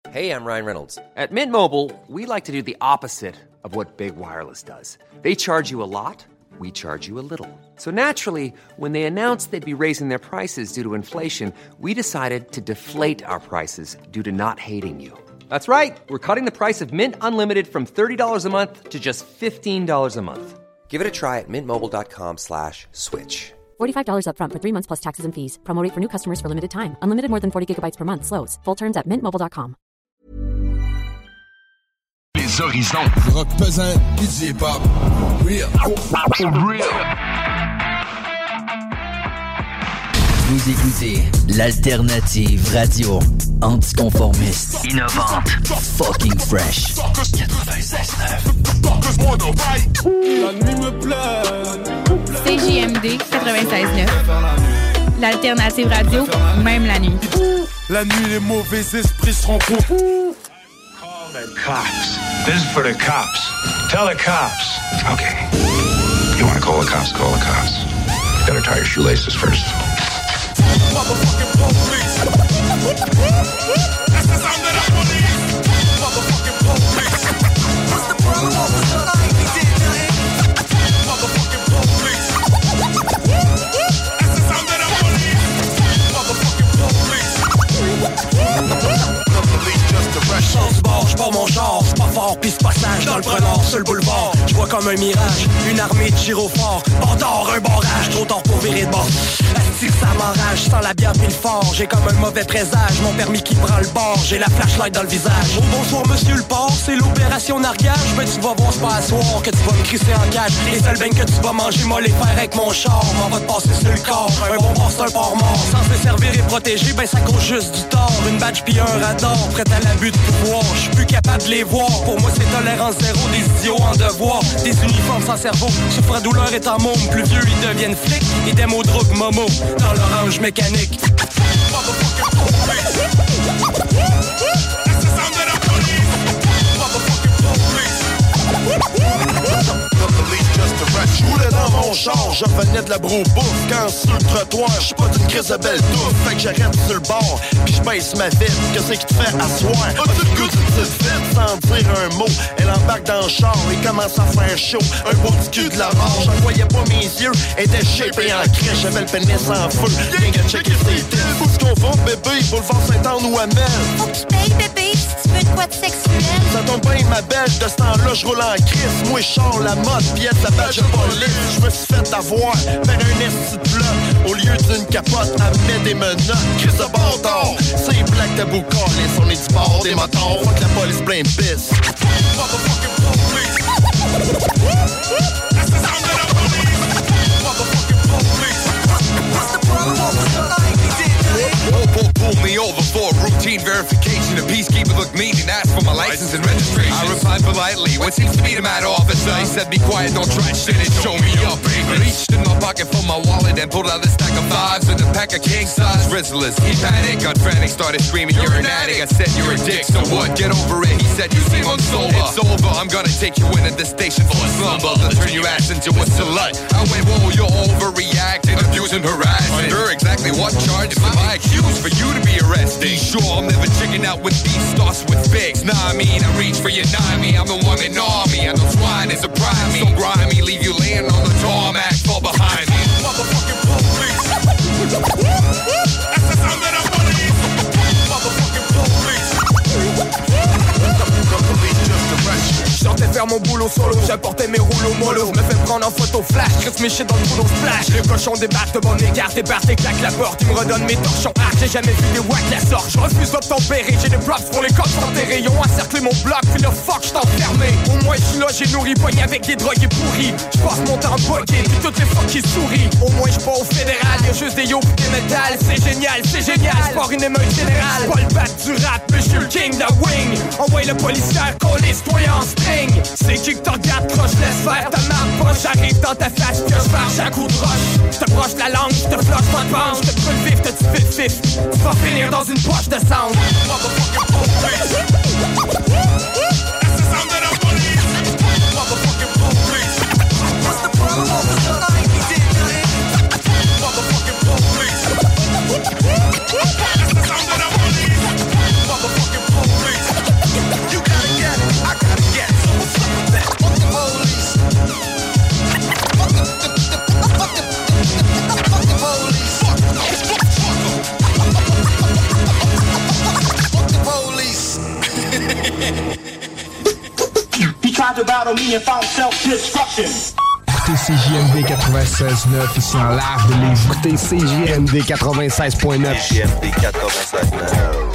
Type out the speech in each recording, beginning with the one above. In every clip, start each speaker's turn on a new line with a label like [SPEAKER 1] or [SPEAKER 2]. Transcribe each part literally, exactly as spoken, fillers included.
[SPEAKER 1] Hey, I'm Ryan Reynolds. At Mint Mobile, we like to do the opposite of what Big Wireless does. They charge you a lot, we charge you a little. So naturally, when they announced they'd be raising their prices due to inflation, we decided to deflate our prices due to not hating you. That's right. We're cutting the price of Mint Unlimited from thirty dollars a month to just fifteen dollars a month. Give it a try at mintmobile.com slash switch.
[SPEAKER 2] forty-five dollars up front for three months plus taxes and fees. Promo rate for new customers for limited time. Unlimited more than forty gigabytes per month. Slows full terms at mint mobile dot com.
[SPEAKER 3] Les horizons. Du rock pesant, du hip-hop. Real. Real.
[SPEAKER 4] Vous écoutez l'alternative radio anticonformiste, innovante, fucking fresh. quatre-vingt-seize neuf.
[SPEAKER 5] La nuit me plaît. C J M D quatre-vingt-seize neuf. L'alternative radio, même la nuit.
[SPEAKER 3] La nuit, les mauvais esprits se rencontrent.
[SPEAKER 6] Call the cops. This is for the cops. Tell the cops.
[SPEAKER 7] Okay. You want to call the cops? Call the cops. You better tie your shoelaces first.
[SPEAKER 3] Motherfucking police. That's the sound of the police. Motherfucking police. What's the problem, officer? I ain't did nothing. Motherfucking police. That's the sound of the police. Motherfucking police. The police just a rush.
[SPEAKER 8] Chance bord, j'pars mon char, c'est pas fort, pis c'est passage dans le prenant, sur le boulevard. J'vois comme un mirage, une armée de gyrophares. Bâtard, un barrage, trop tard pour virer de bord. Asti que ça m'enrage, sans la bière pis le fort. J'ai comme un mauvais présage, mon permis qui prend le bord. J'ai la flashlight dans le visage. Oh bonsoir monsieur le port, c'est l'opération nargage. Ben tu vas voir, c'est pas à soir que tu vas me crisser en cage. Les seuls beignes que tu vas manger, moi les faire avec mon char. M'en va te passer sur le corps, un bon bord c'est un port mort. Sans se servir et protéger, ben ça cause juste du tort. Une badge pis un radar, prêt à l'abus de pouvoir. J'suis plus capable de les voir, pour moi c'est tolérance zéro. Des idiots en devoir, des uniformes sans cerveau. Souffre douleur est en môme, plus vieux ils deviennent flics. Et des mots de drogue momo, dans l'orange mécanique. Motherfucking police. That's the sound of the police. Motherfucking police. The police just a rush. J'roulais dans mon char, je revenais de la broubouffe. Quand sur le trottoir, j'suis pas d'une crise de belle touffe. Fait que j'arrête sur le bord, pis j'baisse ma vite. Qu'est-ce qui te fait asseoir? As-tu le goût d'une petite fête sans dire un mot? Elle embarque dans le char et commence à faire chaud. Un beau petit cul de la mort, j'en voyais pas mes yeux. Elle était shapée en crèche, j'avais le pénis en feu. Rien qu'à checker ses têtes. Où est-ce qu'on va, bébé? Boulevard Saint-Anne ou Amel?
[SPEAKER 9] Faut que tu payes, bébé, si tu veux de quoi de sexuel.
[SPEAKER 8] Ça tombe bien, ma belle, de ce temps-là, j'roule en crise. Moi, j'sors la mode, pis elle s'appelle de police. J'me suis fait avoir par un esti de bloc. Au lieu d'une capote, elle met des menottes. Crise de bâtard, c'est Black Tabou Callis. On est du bord des motards, fuck la police plein de pisse. Motherfucking police. That's the sound of the police. Motherfucking police. What's the problem, officer? I ain't did nothing.
[SPEAKER 10] Pull, pull, pull me over for routine verification. A peacekeeper looked mean and asked for my license and registration. I replied politely, what seems to be the matter, officer? He said, be quiet, don't try shit and show me up, baby. Reached in my pocket for my wallet and pulled out a stack of fives and a pack of king-size Rizzlers. He panicked, got frantic, started screaming, you're an addict. I said, you're a dick, so what? Get over it. He said, you seem unsober. It's over, I'm gonna take you in at the station for a slumber. Then turn your ass into a slut. I went, whoa, you're overreacting, abusing, harassing. Under exactly what charge am I accused for you to be arrested? Be sure I'm never checking out with these starts with figs. Nah, I mean, I reach for your nine me. I'm the one in army. I know swine is a prime me. So grimy, leave you laying on the tarmac, fall behind me. Motherfucking police. That's the sound of the police. Motherfucking police. The police just a rush. J'sentais faire mon boulot solo, j'apportais mes rouleaux mollo. J'me fais prendre en photo flash, reste mes shit dans le boulot splash. Les cochons débarquent de mon égard, débarquent et claquent la porte. Ils me redonnent mes torchons arc, j'ai jamais vu des wacks la sorte. J'refuse d'obtempérer, j'ai des props pour les cops enterrés. Ils ont encerclé mon bloc, puis le fuck j't'en enfermé. Au moins j'suis là, j'ai nourri, pogné avec des drogués pourris. J'passe mon temps buggé, puis toutes les fuck qui sourient. Au moins j'suis pas au fédéral, y'a juste des yo pis des métal. C'est génial, c'est génial, j'pars une émeute générale. Pas le bat du rap, mais j'suis le king de wing. Envoie le policier, coller, toi en string. C'est qui que t'en regardes, croche, laisse faire ta marque. Poche, j'arrive dans ta flash, pioche par chaque coup de roche. J'te broche la langue, j'te floche, pas de panche. J'te brûle vif, te tu fif fif. Tu vas finir dans une poche de sound. Motherfucking police. That's the sound of the police. Motherfucking police. What's the problem, officer? I ain't did nothing. Motherfucking police. That's the sound of the police. Motherfucking police.
[SPEAKER 11] He tried to battle me and found self-destruction.
[SPEAKER 12] Écoutez C J M D quatre-vingt-seize neuf ici en live de Lévis. Écoutez C J M D quatre-vingt-seize neuf.
[SPEAKER 13] C J M D quatre-vingt-seize neuf.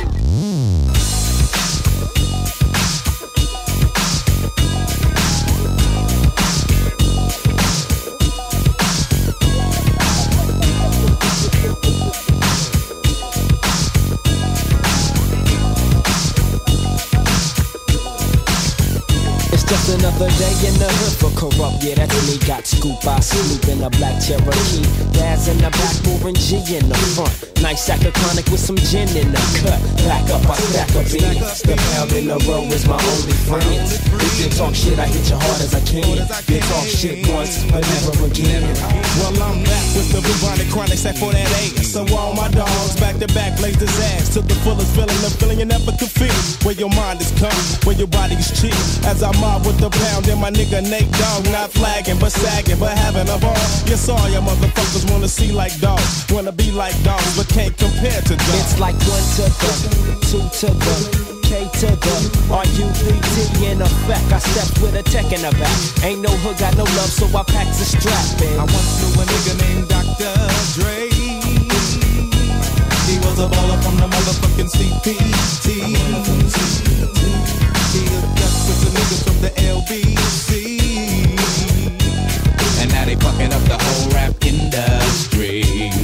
[SPEAKER 8] Just another day in the hood for corrupt. Yeah, that's me. Got scoop, I sleep in a black Cherokee. Daz in the back, moving G in the front. Nice sack of chronic with some gin in the cut. Back up, I stack up beans. The pound in the row is my only friends. If you talk shit, I hit you hard as I can. You talk shit once, but never again.
[SPEAKER 11] Well, I'm back with the bubonic chronic sack for that ass. So all my dogs back to back blaze this ass to the fullest feeling, the feeling you never could feel. Where your mind is calm, where your body is chill. As I mob with the pound and my nigga Nate Dogg, not flagging but sagging but having a ball. Yes, all your motherfuckers wanna see like dogs, wanna be like dogs, but can't compare to dogs.
[SPEAKER 8] It's like one to the, two to the, K to the, R U three T in effect. I stepped with a tech in the back. Ain't no hood, got no love, so I packed a strap in.
[SPEAKER 11] I once knew a nigga named Doctor Dre. He was a baller from the motherfucking C P T. He hooked up with the niggas from the L B C. And now they fucking up the whole rap industry.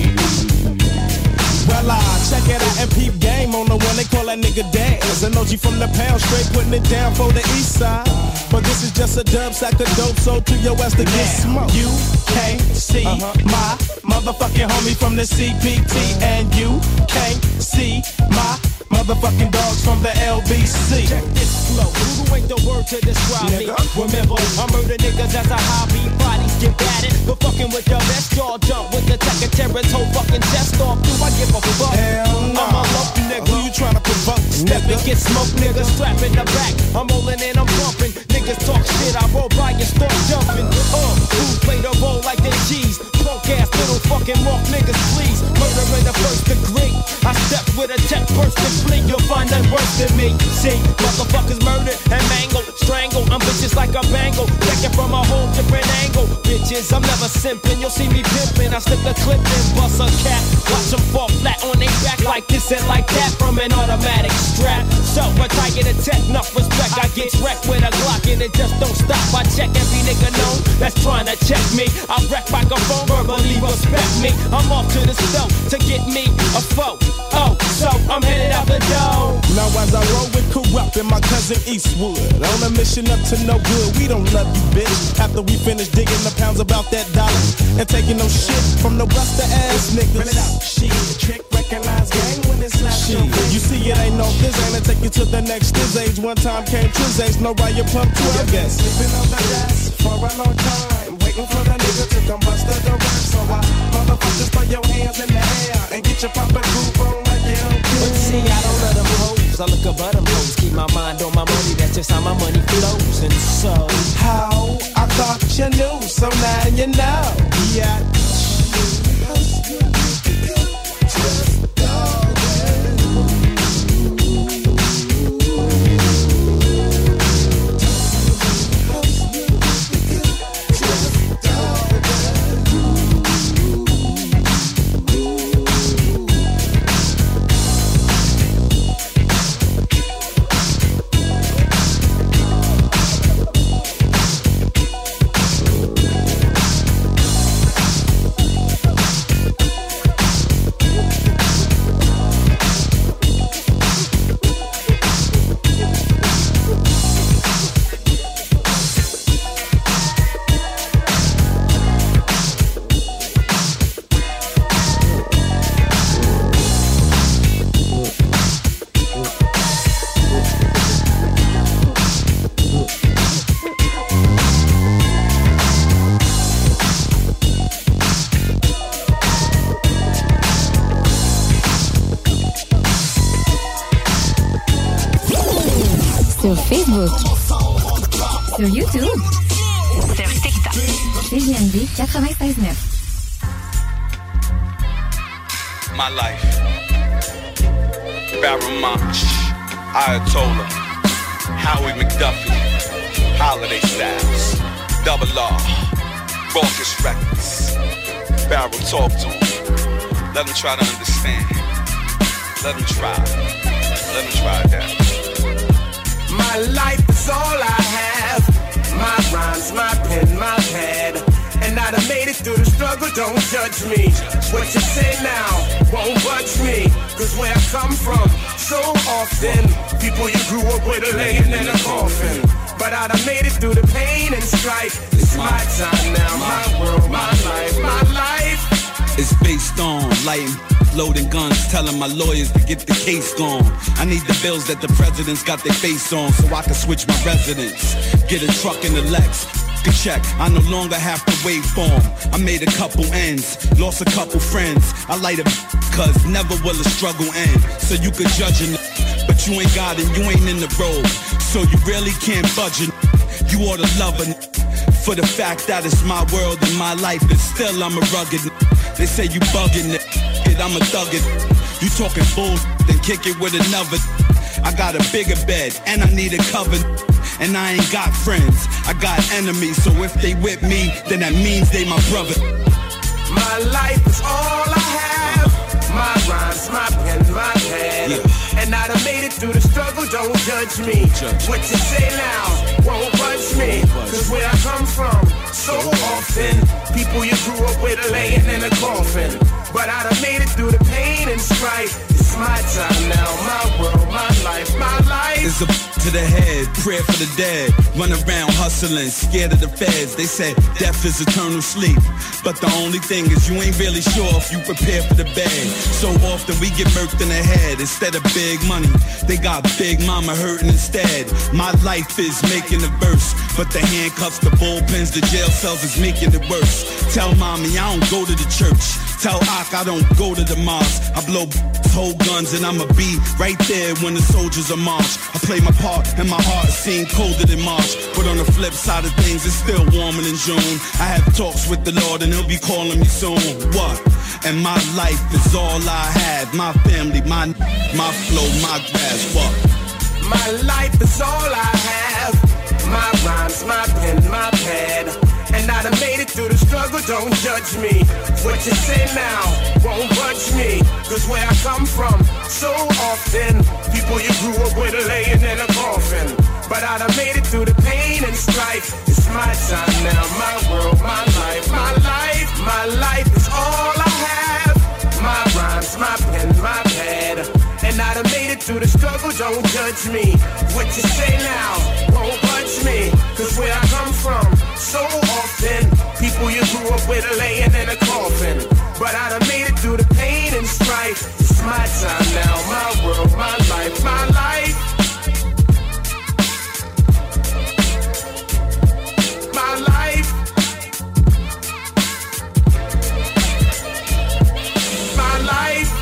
[SPEAKER 11] Well, I check it out and peep game on the one they call that nigga Daz. An O G from the pound, straight putting it down for the east side. But this is just a dub sack of dope, so to your ass to get smoked. You can't see uh-huh. my motherfucking homie from the C P T, and you can't see my motherfucking dogs from the L B C.
[SPEAKER 8] Check this flow, who ain't the word to describe Nigga. me? Remember, I murder niggas as a hobby. Bodies get batted, but fucking with your best jaw jump with the tech of terror's whole fucking chest off. Do I give a fuck?
[SPEAKER 11] Hell no.
[SPEAKER 8] I'm a low nigga.
[SPEAKER 11] Who you trying to provoke?
[SPEAKER 8] Step and get smoked, nigga. Strap in the back. I'm rolling and I'm bumping. Niggas talk shit, I roll by and start jumping. Uh, who play the role like they G's? Punk ass little fucking walk niggas, please. Murder in the first degree. I step with a tech burst and flee. You'll find that worse than me. See, motherfuckers murdered and mangled, strangled. I'm bitches like a bangle. Check it from a whole different angle. Bitches, I'm never simping. You'll see me pimping. I slip the clip and bust a cap. Watch them fall flat on their back like this and like that from an automatic strap. So, but I get a tech, enough respect. I get wrecked with a Glock and it just don't stop. I check every nigga known that's trying to check me. I wreck microphone, verbally respect me. I'm off to the stove to get me a foe. Oh, so I'm headed out the door.
[SPEAKER 11] Now as I roll with Corrupt and my cousin Eastwood, on a mission up to no good, we don't love you, bitch. After we finish digging the pounds about that dollar and taking no shit from the buster ass niggas. Shit, trick recognize gang when it's not shit. You see it ain't no this ain't to take you to the next this age. One time came Triz age, no riot pump twelve guess. Sleeping on the desk for a long time, waiting for the nigga to come bust the door. So I motherfuckers throw your hands in the air and get your poppin' groove on like you don't care.
[SPEAKER 8] But see, I don't let them hoes, I look above them hoes. Keep my mind on my money, that's just how my money flows. And so,
[SPEAKER 11] how? I thought you knew, so now you know. Yeah.
[SPEAKER 14] Sur Facebook, sur YouTube, sur TikTok. C J M D quatre-vingt-seize neuf.
[SPEAKER 15] My life. Baramach, Ayatollah,
[SPEAKER 10] Howie McDuffie, Holiday Styles, Double R, Raucous Records, Barrel talk to him. Let him try to understand. Let him try. Let him try that.
[SPEAKER 15] My life is all I have. My rhymes, my pen, my pad. And I done made it through the struggle, don't judge me. What you say now won't budge me. Cause where I come from, so often people you grew up with are laying in a coffin. But I done made it through the pain and strife. It's my time now, my world, my life, my life.
[SPEAKER 16] It's based on lighting, loading guns, telling my lawyers to get the case gone. I need the bills that the president's got their face on, so I can switch my residence. Get a truck in the Lex, a check, I no longer have to wait for 'em. I made a couple ends, lost a couple friends. I light a cause never will a struggle end. So you could judge it, but you ain't got it, you ain't in the road. So you really can't budge it. You oughta love it for the fact that it's my world and my life, and still I'm a rugged. They say you bugging it, I'm a thug it. You talking bull, then kick it with another. I got a bigger bed and I need a cover. And I ain't got friends, I got enemies. So if they with me, then that means they my brother.
[SPEAKER 15] My life is all I have. My rhymes, my pen, my pad. Yeah. And I done made it through the struggle, don't judge me. Judge. What you say now won't budge me. Cause where I come from, so often people you grew up with are laying in a coffin. But I done made it through the pain and strife. It's my time now, my world, my life, my life.
[SPEAKER 16] It's a to the head, prayer for the dead. Run around hustling, scared of the feds. They said death is eternal sleep. But the only thing is you ain't really sure if you prepare for the bed. So often we get murked in the head instead of big money. They got big mama hurting instead. My life is making it verse, but the handcuffs, the bullpens, the jail cells is making it worse. Tell mommy I don't go to the church. Tell Ak I don't go to the mosque. I blow hold guns and I'ma be right there when the soldiers are march. I play my part and my heart seems colder than March. But on the flip side of things, it's still warmer than June. I have talks with the Lord and he'll be calling me soon. What? And my life is all I have. My family, my my flow, my grass. What?
[SPEAKER 15] My life is all I have. My rhymes, my pen, my pad. And I done made it through the struggle, don't judge me. What you say now won't budge me. Cause where I come from, so often people you grew up with are laying in a coffin. But I done made it through the pain and strife. It's my time now, my world, my life, my life. My life is all I have. My rhymes, my pen, my pad. And I done made it through the struggle, don't judge me. What you say now won't budge me. Cause where I come from, so often people you grew up with are laying in a coffin. But I done made it through the pain and strife. It's my time now, my world, my life, my life. My life. My life.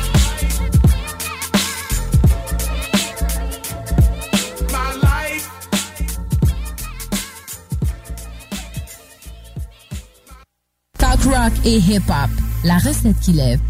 [SPEAKER 15] My life.
[SPEAKER 17] Talk rock et hip-hop, la recette qui lève.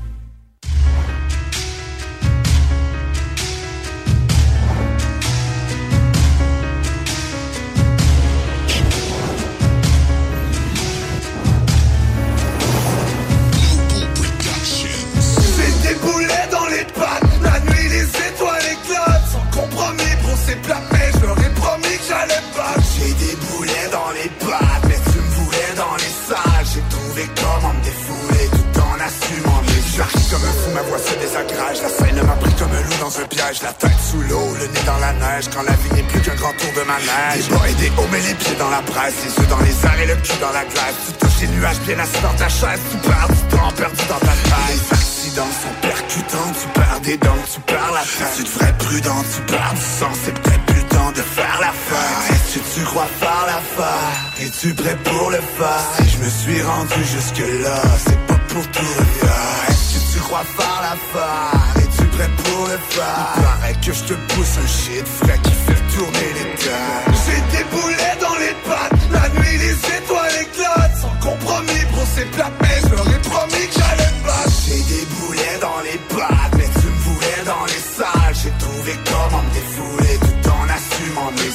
[SPEAKER 3] C'est des boulets dans les pattes, la nuit les étoiles éclatent. Sans compromis, bro c'est plat, mais je leur ai promis que j'allais pas. J'ai des boulets dans les pattes, mais tu me voulais dans les salles. J'ai trouvé comment me défouler tout en assumant mes j'arrive comme un fou, ma voix se désagrage. La scène m'a pris comme un loup dans un piège. La tête sous l'eau, le nez dans la neige. Quand la vie n'est plus qu'un grand tour de manège. Des bas et des hauts, mais les pieds dans la presse. Les yeux dans les airs et le cul dans la glace. Tu touches les nuages bien assis dans ta chaise. Tu perds du temps perdu dans ta tête. Les accidents sont percutants. Tu perds des dents, tu perds la tête. Tu devrais être prudent, tu perds du sang. C'est peut-être plus le temps de faire l'affaire. Est-ce que tu crois faire l'affaire? Es-tu prêt pour le faire? Si je me suis rendu jusque-là, c'est pas pour tout refaire. Est-ce que tu crois faire l'affaire? Es-tu prêt pour le faire? Il paraît que je te pousse un shit frais qui fait tourner les terres. J'ai des boulets dans les pattes, la nuit les étoiles éclatent. Sans compromis, bro c'est plat, mais je leur ai promis que j'allais pas. J'ai des boulets dans les pattes, mais tu me voulais dans les salles. J'ai trouvé comment me défouler tout en assumant mes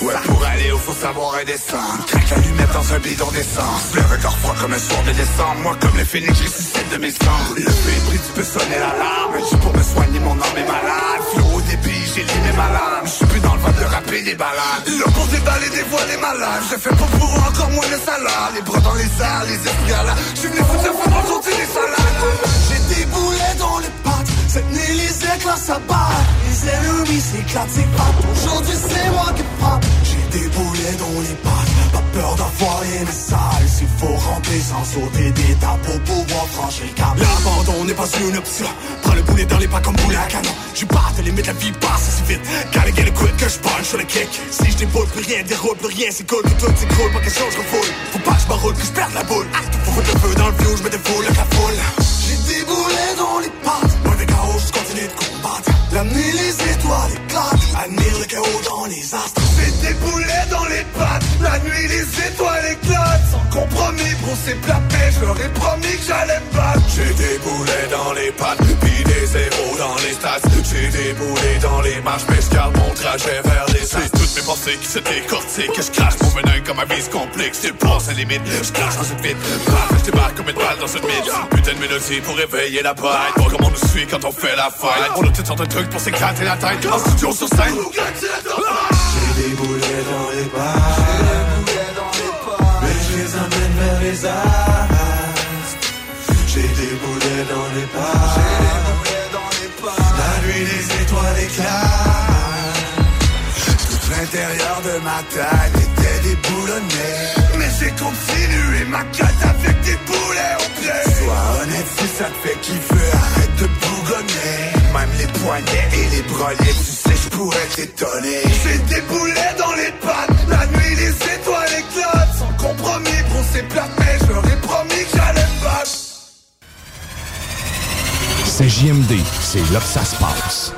[SPEAKER 3] faut savoir redescendre. Craque l'allumette dans un bidon d'essence. Le regard froid comme un soir de décembre. Moi comme le phénix, je ressuscite de mes cendres. Le feu est pris, tu peux sonner l'alarme. Je pour me soigner, mon âme est malade. Flow au débit, j'ai limé ma lame. Je suis plus dans le vent de rapper des balades. Là pour déballer des voix, des malades. Je fais pas pour eux, encore moins de salade. Les bras dans les airs, les esprits à la. Je suis venu foutre la fois dans le les salades. J'ai des boulets dans les pattes. Cette nuit les éclats s'abattent. Les ennemis s'éclatent, c'est pas. Aujourd'hui c'est moi qui frappe. J'ai des boulets dans les pattes. Pas peur d'avoir les messages. S'il faut ramper sans sauter d'étapes pour pouvoir franchir le cap. L'abandon n'est pas une option. Prends le boulet dans les pas comme boulet à canon. J'suis pas à te limite, la vie passe si vite. Gotta get it quick que j'punch sur le kick. Si j'déboule plus rien, déroule plus rien. C'est cool que tout s'écroule, pas quelque chose refoule. Faut pas que j'm'enroule, que j'perde la boule. Faut foutre le feu dans le vieux, j'me défoule le cafoule. J'ai des boulets dans les pattes. Loin des chaos, j'continue de combattre. La nuit, les étoiles éclatent. Admire le chaos dans les astres. J'ai des boulets dans les pattes. La nuit, les étoiles éclatent. Sans compromis, bro, c'est plat, mais je leur ai promis que j'allais me battre. J'ai des boulets dans les pattes, puis des zéros dans les stats. J'ai des boulets dans les marches, mais j'garde mon trajet vers les stats. C'est toutes mes pensées qui se décortiquent. Que je crache mon venin comme ma vie se complique. Je dépasse les limites, je crache dans une vite. Paf, je débarque comme une balle dans une mine. Putain de mélodie pour réveiller la bête. Voir comment on nous suit quand on fait la fête. On a toutes sortes de trucs pour s'éclater la tête. En studio sur scène. J'ai des boulets dans les pattes, mais je les emmène vers les astres. J'ai des boulets dans les pattes, la nuit les étoiles éclatent. Tout l'intérieur de ma tête était déboulonné, mais j'ai continué ma quête avec des boulets au pied. Sois honnête si ça te fait kiffer, arrête de bougonner. Même les poignets et les bras liés, tu sais je pourrais t'étonner. J'ai des boulets dans les pattes, la nuit les étoiles éclatent. Sans compromis, bro c'est plat, mais je leur ai promis que j'allais me battre.
[SPEAKER 12] C J M D, c'est là que ça se passe.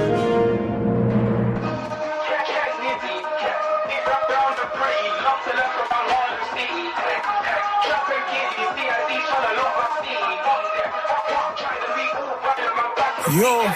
[SPEAKER 11] Yo,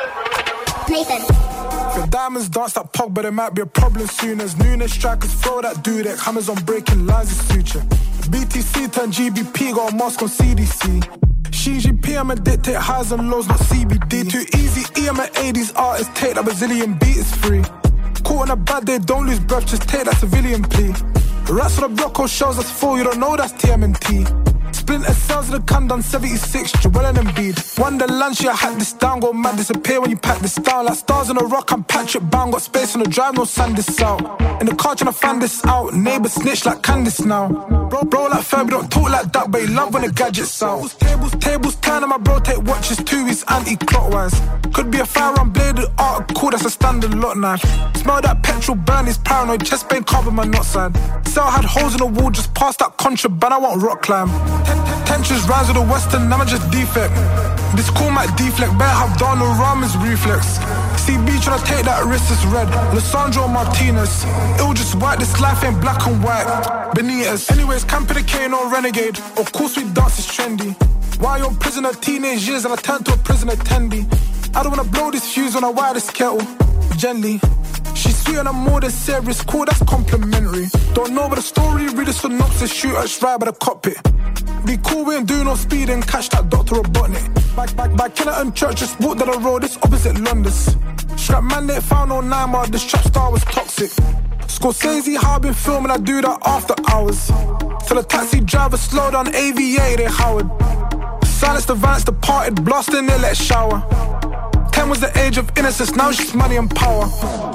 [SPEAKER 11] Nathan. If diamonds dance that pog, but it might be a problem soon. As Nunes strikers throw that dudek, hammers on breaking lines is suture. B T C turn G B P, got a mask on C D C. Xi Jinping, I'm a dictate highs and lows, not C B D. Too easy, E, I'm an eighties artist, take that Brazilian beat is free. Caught on a bad day, don't lose breath, just take that civilian plea. Rats on the block, all shells that's full, you don't know that's T M N T. Splinter cells in the can done seventy-six, Joel and Embiid. Wonderland, she had this down, go mad, disappear when you pack this down. Like stars on a rock, I'm Patrick Bound, got space on the drive, no sand this out. In the car tryna find this out, neighbor snitch like Candice now. Bro, bro like Fergie, don't talk like that, but he love when the gadget's out. Tables, tables, turn, and my bro take watches too, he's anti-clockwise. Could be a firearm bladed article, that's a standard lot knife. Smell that petrol burn, he's paranoid, chest pain carbon my knot side. Cell had holes in the wall, just past that contraband, I want rock climb. Tensions rise with the western, I'm just defect. This call might deflect, better have Donald Ramos reflex. C B tryna take that wrist, it's red. Lissandro Martinez, it'll just white, this life ain't black and white. Benitez, anyways, camp in the K, no renegade. Of course we dance is trendy. Why you're prisoner teenage years and I turn to a prison attendee. I don't wanna blow this fuse on a wireless kettle, gently. She's sweet and I'm more than serious, cool, that's complimentary. Don't know about the story, read the synopsis, shoot us right by the cockpit. Be cool, we ain't do no speeding, catch that Doctor Robotnik. Back, back, back, Kennerton Church, just walk down the road, it's opposite London's. Strap mandate, found no nine mile, this trap star was toxic. Scorsese, how I been filming, I do that after hours. Till the taxi driver slow down, A V A, they Howard. Silence the violence, departed, blasting, they let shower. Ten was the age of innocence, now she's money and power.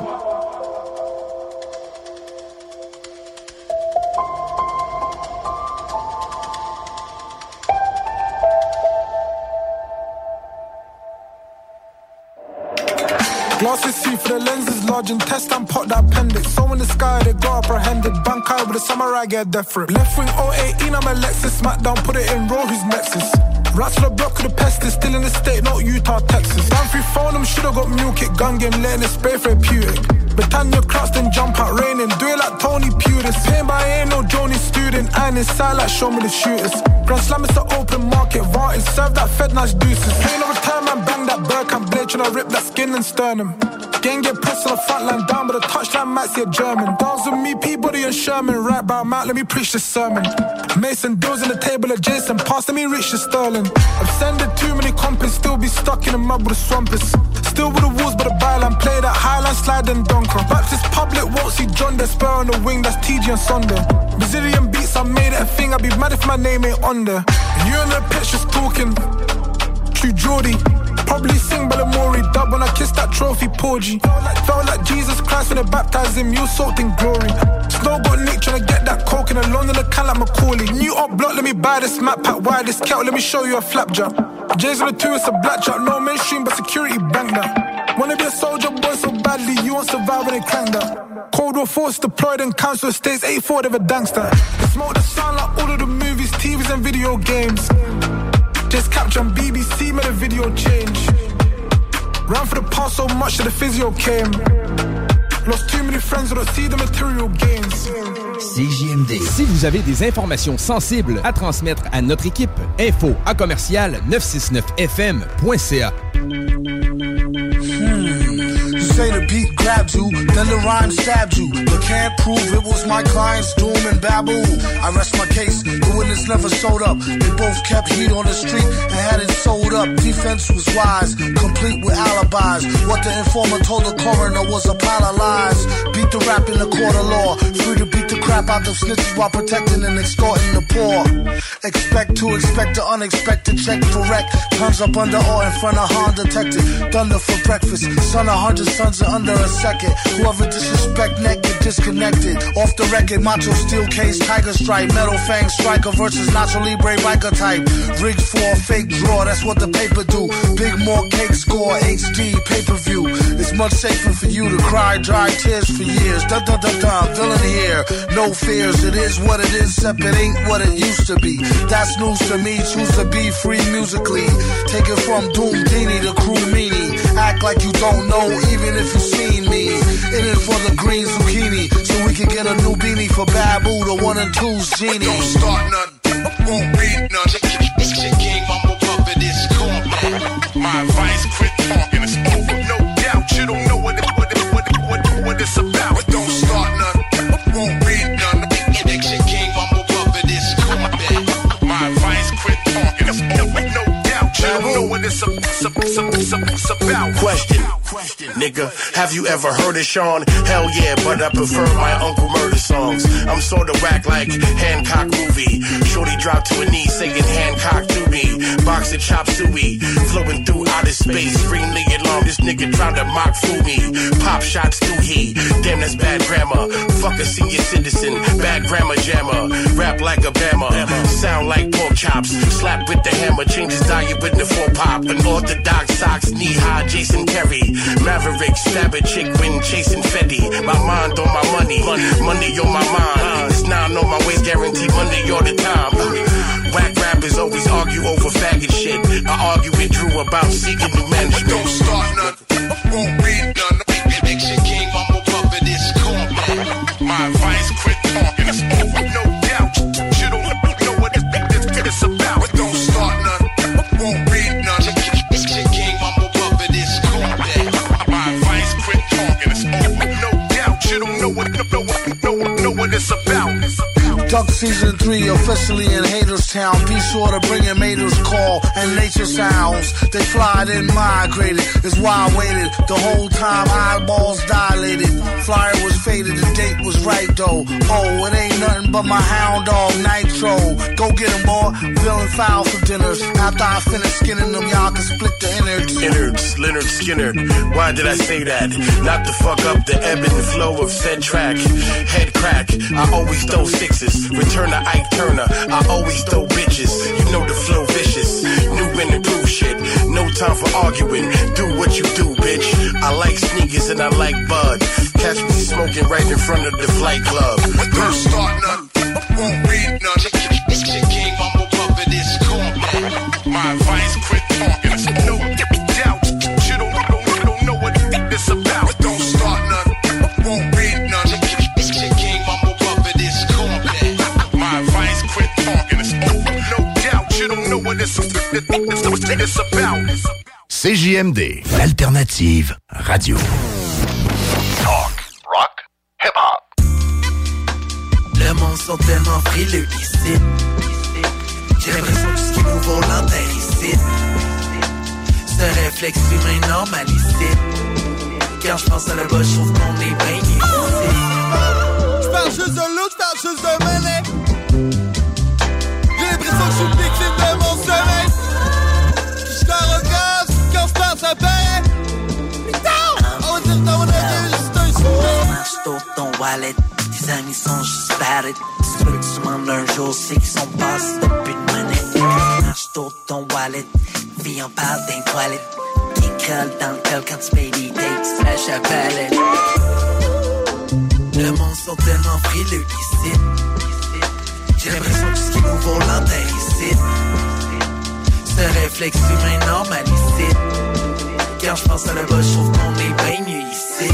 [SPEAKER 11] Glasses see for the lenses large and test and pot that appendix. So in the sky they got apprehended. Bank out with a samurai get death for it. Left wing oh eighteen I'm a Lexus. Smackdown put it in row who's Nexus. Rats to the block of the pest is still in the state, not Utah, Texas. Down free phone them shoulda got mule kick. Gun game letting it spray therapeutic. Britannia cross then jump out raining. Do it like Tony Pulis. Pain by ain't no Joni student. And inside like show me the shooters. Grand Slam is the open market. Vantage serve that Fed nice deuces. Pain over time man bang that Burkham blade. Tryna rip that skin and sternum. Gang get pressed on the front line down, but the touchline might see a German. Dolls with me, Peabody and Sherman. Right by mouth, let me preach the sermon. Mason deals on the table of Jason. Pass, let me reach the Sterling. I've sended too many compass. Still be stuck in the mud with the swampers. Still with the wolves, but the byline. Play that highline, slide and dunker. Baptist public won't see John. The spur on the wing, that's T G and Sonder. Brazilian beats, I made it a thing. I'd be mad if my name ain't on there. And you in the pictures talking. True Geordie. Probably sing Bellamore, dub when I kiss that trophy, porgy. Felt like Jesus Christ when they baptized him, you soaked in glory. Snow got Nick tryna get that coke in alone in the can like Macaulay. New up block, let me buy this map pack, wire this kettle, let me show you a flapjack. J's on the two, it's a blackjack, no mainstream but security bank that. Wanna be a soldier boy so badly, you won't survive when they crank that. Cold War force deployed in council estates, eight four of a gangster. Smoke the sound like all of the movies, T Vs and video games. Just capture on B B C, made a video change. Ran for the past so much that the physio came. Lost too many friends, I don't see the material gains.
[SPEAKER 4] C J M D.
[SPEAKER 18] Si vous avez des informations sensibles à transmettre à notre équipe, info à commercial neuf cent soixante-neuf F M point C A.
[SPEAKER 3] Say the beat grabbed you, then the rhyme stabbed you, but can't prove it was my client's doom and baboo. I rest my case, the witness never showed up. They both kept heat on the street and had it sold up. Defense was wise, complete with alibis. What the informant told the coroner was a pile of lies. Beat the rap in the court of law, free to beat the crap out of snitches while protecting and extorting the poor. Expect to expect the unexpected, check for wreck. Comes up under or in front of harm detected. Thunder for breakfast, son of hundreds, sons are under a second. Whoever disrespect neck get disconnected. Off the record, macho steel case, tiger stripe, metal fang striker versus Nacho Libre biker type. Rigged for a fake draw, that's what the paper do. Big more cake score, H D pay per view. It's much safer for you to cry dry tears for years. Dun dun dun dun, villain here, no fears. It is what it is, except it ain't what it used to be. That's news to me. Choose to be free musically. Take it from Doom Dini to Crew Meanie. Act like you don't know, even if you seen me. In it for the green zucchini, so we can get a new beanie for Babu, the one and two's genie.
[SPEAKER 10] Don't start none, won't read none. Shit King, Mumble Puppet is combat. My advice, quit talking, it's over, no doubt. You don't know what it, what it, what it, what it, what it's about. Don't start none, won't read none. Shit King, Mumble Puppet is combat. My advice, quit talking, it's over, no doubt. You don't know what it's about.
[SPEAKER 19] Question, nigga, have you ever heard of Sean? Hell yeah, but I prefer my Uncle Murder songs. I'm sorta whack like Hancock movie. Shorty dropped to a knee saying Hancock to me. Boxing chop suey, flowing through outer space. Green legged long, this nigga tried to mock fool me. Pop shots through he, damn that's bad grammar. Fuck a senior citizen, bad grammar jammer. Rap like a bammer, sound like pork chops. Slap with the hammer, change his diet with the four pop. Unorthodox socks, knee high, Jason Terry. Maverick, stab a chick when chasing Fetty. My mind on my money, money on my mind. It's nine on my waist, guaranteed money all the time. Whack rappers always argue over faggot shit. I argue with Drew about seeking new management.
[SPEAKER 10] Don't start none, won't read none. Make shit King, Mumble Puppet is combat. My advice, quit talking, it's over, no doubt. You don't know what it's, it's, it's about. Don't start none, won't read none. Shit King, Mumble Puppet is combat. My advice, quit talking, it's over, no doubt. You don't know what, know what, know what, know what it's about.
[SPEAKER 3] Duck season three officially in Haterstown. Be sure to bring in Mater's call and nature sounds. They fly then migrated. It's why I waited the whole time. Eyeballs dilated. Flyer was faded. The date was right though. Oh, it ain't nothing but my hound dog Nitro. Go get him, boy. Villain foul for dinners. After I finish skinning them, y'all can split the innards.
[SPEAKER 19] Innards, Leonard Skinner. Why did I say that? Not to fuck up the ebb and flow of said track. Head crack. I always throw sixes. Return to Ike Turner, I always throw bitches. You know the flow vicious, new and improved shit. No time for arguing, do what you do, bitch. I like sneakers and I like bud. Catch me smoking right in front of the flight club.
[SPEAKER 10] Don't start none, won't read none. Shit King, Mumble Puppet is combat. My advice, quit talking, it's no doubt. You don't, don't, don't know what it's about. Don't start none, won't read none. Shit King, Mumble Puppet is combat. My advice, quit talking, it's over, no doubt. You don't know what it's, it's, it's, it's about.
[SPEAKER 20] C J M D, l'alternative radio.
[SPEAKER 21] Talk, rock,
[SPEAKER 3] sont tellement frileux ici. J'ai l'impression que ce qui nous vaut l'enterre ici. Ce réflexe humain normalisé. Quand je pense à la bas, je trouve qu'on est baigné ici.
[SPEAKER 20] J'parle juste de look, j'parle juste de monnaie. J'ai l'impression que je suis victime de mon sommeil. J'suis arrogance quand j'pense à paix. Putain! On va dire ton avis, juste un sourire.
[SPEAKER 3] Je tourne ton wallet, tes amis sont juste bad. Ceux que tu demandes un jour, c'est qu'ils sont passés depuis une minute. Je tourne ton wallet, vie en parle d'un toilette. Qui colle dans le col quand tu payes des dates, flash à palette. Le monde sont tellement frileux ici. J'ai l'impression que ce qui nous vaut l'enterre ici. Ce réflexe humain normalisé. Quand je pense à la bas, je trouve qu'on est bien mieux ici.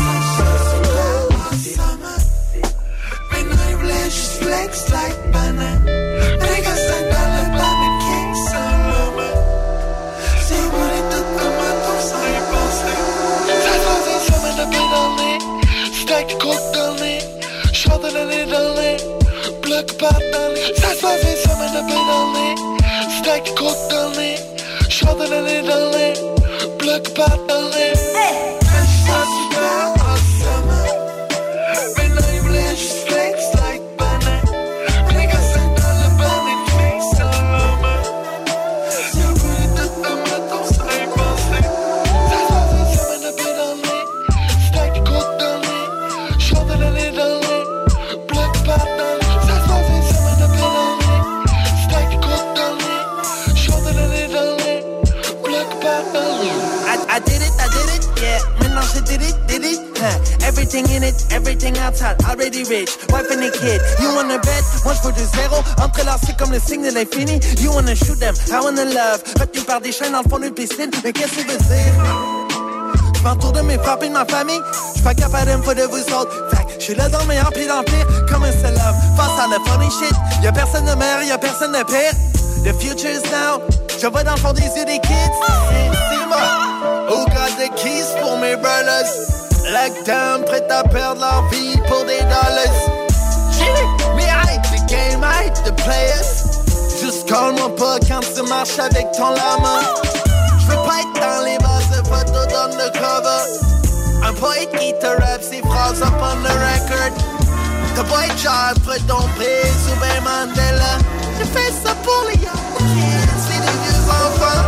[SPEAKER 3] Maintenant il voulait juste flex like banane. Mais quand c'est dans le ban de King Solomon. Si vous voulez tout comme un tour sans y penser. Ça se passe un semaine de paix dans le nez. Stack de coke dans le nez. Chante de l'année dans le nez. Bloc part dans le nez. Ça se passe un semaine de paix dans le nez. Stack de coke dans le nez. Chante de l'année dans le nez. Bloc part dans le nez. Ça se passe en semaine. Maintenant il voulait juste flex like banane. Mais quand c'est dans le ban de King Solomon. Si vous voulez tout comme un tour sans y penser. Ça se passe un semaine de paix dans le nez. Stack de coke dans le nez. Chante de l'année dans le nez. Bloc part dans le nez. Ça se passe un semaine de paix dans le nez. Stack de coke dans le nez. Chante de l'année dans le nez. Bloc part dans le nez. I, I did it, I did it, yeah. Maintenant je did it, did it, huh. Everything in it, everything outside, already rich. Wife and a kid, you wanna bet? Moi je veux du zéro, entrelacé comme le signe de l'infini. You wanna shoot them, I wanna love. Retenu par des chaînes dans le fond d'une piscine, mais qu'est-ce que tu veux dire? J'm'entoure de mes frappes et de ma famille. J'suis pas capable de me foutre de vous autres. Fait que j'suis là dans le meilleur pis dans le pire, comme un seul homme. Face à la funny shit, y'a personne de meilleur, y'a personne de pire. The future's now, je vois dans le fond des yeux des kids. C'est moi. Who got the keys pour mes brothers? Lockdown, prêt à perdre leur vie pour des dollars. Mais hey, the game, hey, the players. Juste call-moi pas quand tu marches avec ton lama. J'veux pas être dans les bases de photos d'undercover. Un poète qui te rappe ses phrases up on the record. T'as pas être genre après ton prix sous ben Mandela. Je fais ça pour les young kids, c'est des vieux enfants.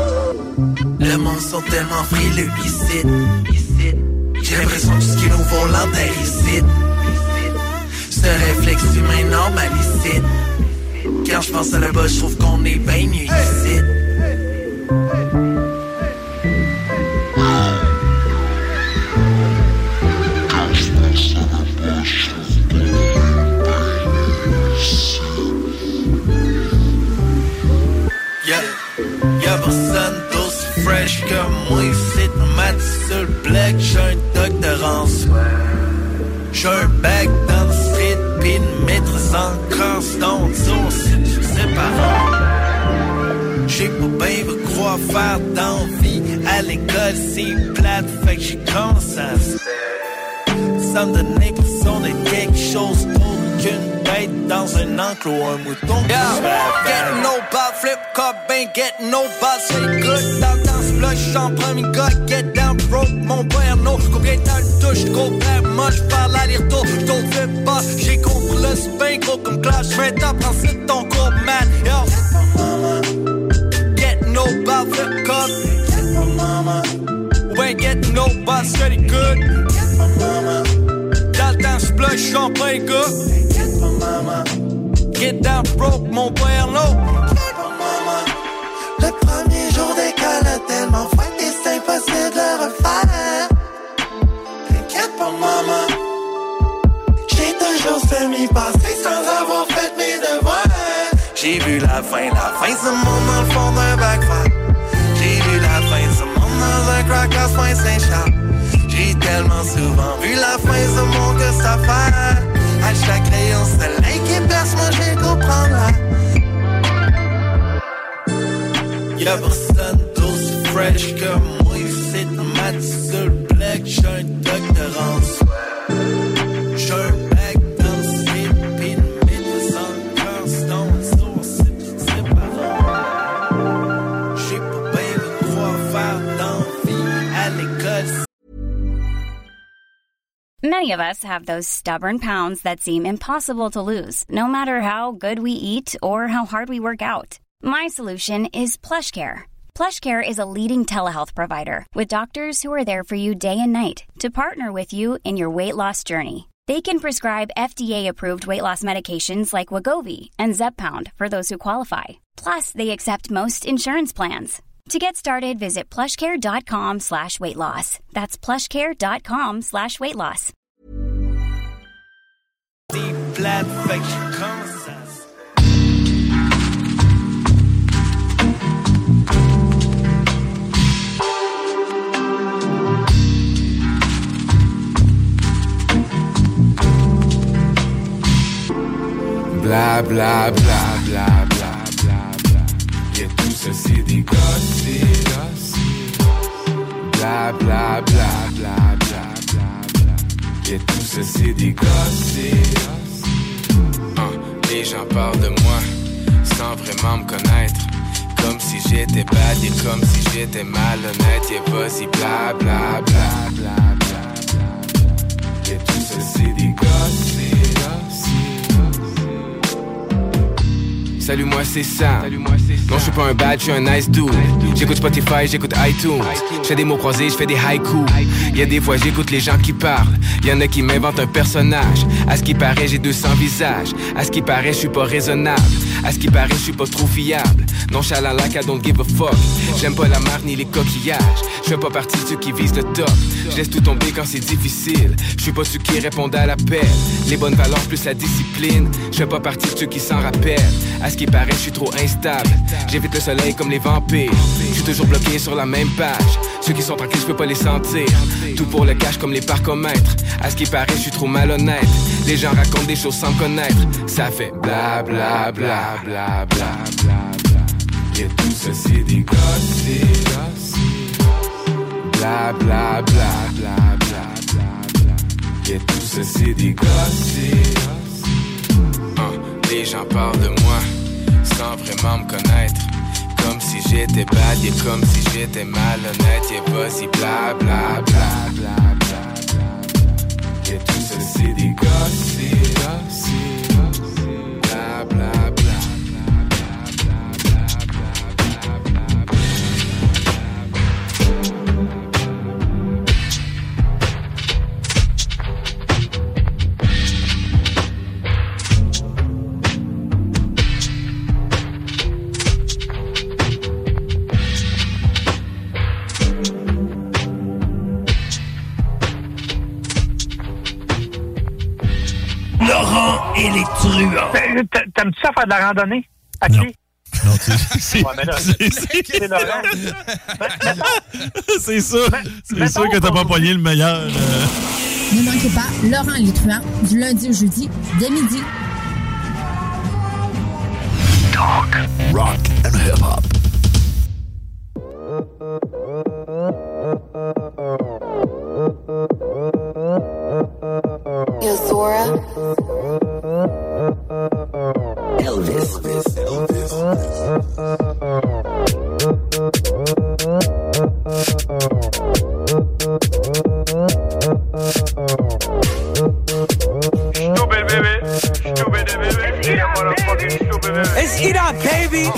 [SPEAKER 3] Le monde sont tellement frileux ici. J'ai l'impression que ce qui nous vaut l'enterre ici. Ce réflexe humain normalisé. Quand je pense à la bas, je trouve qu'on est bien mieux ici. Yeah, y'a personne d'aussi fresh que moi ici. Mat sur le black, j'suis un doctorance. J'suis un bac dans le street, pis une maîtrise en constant sourcil, c'est pareil. J'sais pas bien quoi faire dans vie. À l'école c'est plate, fait que j'ai commencé à se ça me donne l'impression d'être quelque chose d'autre qu'une bête dans un enclos, un mouton. Yeah, getting no ball, flip cop, ben getting no ball, c'est good. Dans dans ce bloc, j'en premier gars, get down broke, mon père no. Combien t'as une touche, gros père, moi j'parle aller-retour, j't'en fais pas. J'ai compris le spin, gros comme clash, j'vais t'apprendre c'est ton cours, man. Yo, getting no ball, flip cop, ben getting no ball, c'est good. Dans le temps, j'bloque, j'en prends un gars. Get down broke, mon père, no. Le premier jour d'école a tellement fouetté, c'est impossible de le refaire. T'inquiète pas, maman. J'ai toujours semi-passé sans avoir fait mes devoirs. J'ai vu la fin, la fin, ce monde dans le fond d'un backfire. J'ai vu la fin, ce monde dans un crack à Saint-Charles. J'ai tellement souvent vu la fin de mon que ça fait. Hashtag crayon soleil qui perce, moi j'ai comprendre là. Y'a personne d'aussi fresh que moi. C'est mat sur le black, j'suis un doctorance. J'suis un bac dans le slip, pis une
[SPEAKER 21] Many of us have those stubborn pounds that seem impossible to lose, no matter how good we eat or how hard we work out. My solution is PlushCare. PlushCare is a leading telehealth provider with doctors who are there for you day and night to partner with you in your weight loss journey. They can prescribe F D A-approved weight loss medications like Wegovy and Zepbound for those who qualify. Plus, they accept most insurance plans. To get started, visit plushcare.com slash weight loss. That's plushcare.com slash weight loss.
[SPEAKER 22] Bla bla bla bla bla bla bla. Et tout ça c'est des gossips. Bla bla bla bla bla bla bla. Et tout ça c'est des gossips. Uh, les gens parlent de moi sans vraiment me connaître. Comme si j'étais bad et comme si j'étais malhonnête. Et vas-y bla bla bla bla bla bla. Et tout ça c'est des gossips. Salut moi c'est Sam. Non je suis pas un bad, je suis un nice dude. J'écoute Spotify, j'écoute iTunes. Je fais des mots croisés, je fais des haïkus. Y'a des fois j'écoute les gens qui parlent. Y'en a qui m'inventent un personnage. À ce qui paraît j'ai deux cents visages. À ce qui paraît je suis pas raisonnable. À ce qui paraît je suis pas trop fiable. Nonchalant like I don't give a fuck. J'aime pas la marre ni les coquillages. Je fais pas partie de ceux qui visent le top. Je laisse tout tomber quand c'est difficile. Je suis pas ceux qui répondent à l'appel. Les bonnes valeurs plus la discipline. Je fais pas partie de ceux qui s'en rappellent. À ce qui paraît, je suis trop instable. J'évite le soleil comme les vampires. Je suis toujours bloqué sur la même page. Ceux qui sont tranquilles, je peux pas les sentir. Tout pour le cash comme les parcomètres. À ce qui paraît, je suis trop malhonnête. Les gens racontent des choses sans connaître. Ça fait bla bla bla bla bla bla bla. Et tout ça c'est des gossips. Bla bla bla bla bla bla bla. Et tout ça c'est des gossips. uh, Les gens parlent de moi sans vraiment me connaître. Comme si j'étais bad et comme si j'étais malhonnête. Et vas-y bla bla bla bla bla bla. Et tout ça c'est des gossips. Bla bla bla.
[SPEAKER 3] Laurent et les truands.
[SPEAKER 23] T'aimes-tu ça faire de la randonnée? À pied?
[SPEAKER 24] Non, tu sais.
[SPEAKER 23] Ouais, mais là,
[SPEAKER 24] c'est,
[SPEAKER 23] c'est Laurent.
[SPEAKER 24] c'est sûr. C'est sûr que t'as pas pogné le meilleur. Euh...
[SPEAKER 17] Ne manquez pas Laurent et les truands du lundi au jeudi dès midi.
[SPEAKER 3] Talk, rock and hip-hop.
[SPEAKER 9] Zora.
[SPEAKER 3] Elvis. Elvis.
[SPEAKER 23] Stupid baby. Stupid baby.
[SPEAKER 3] Let's eat up, baby.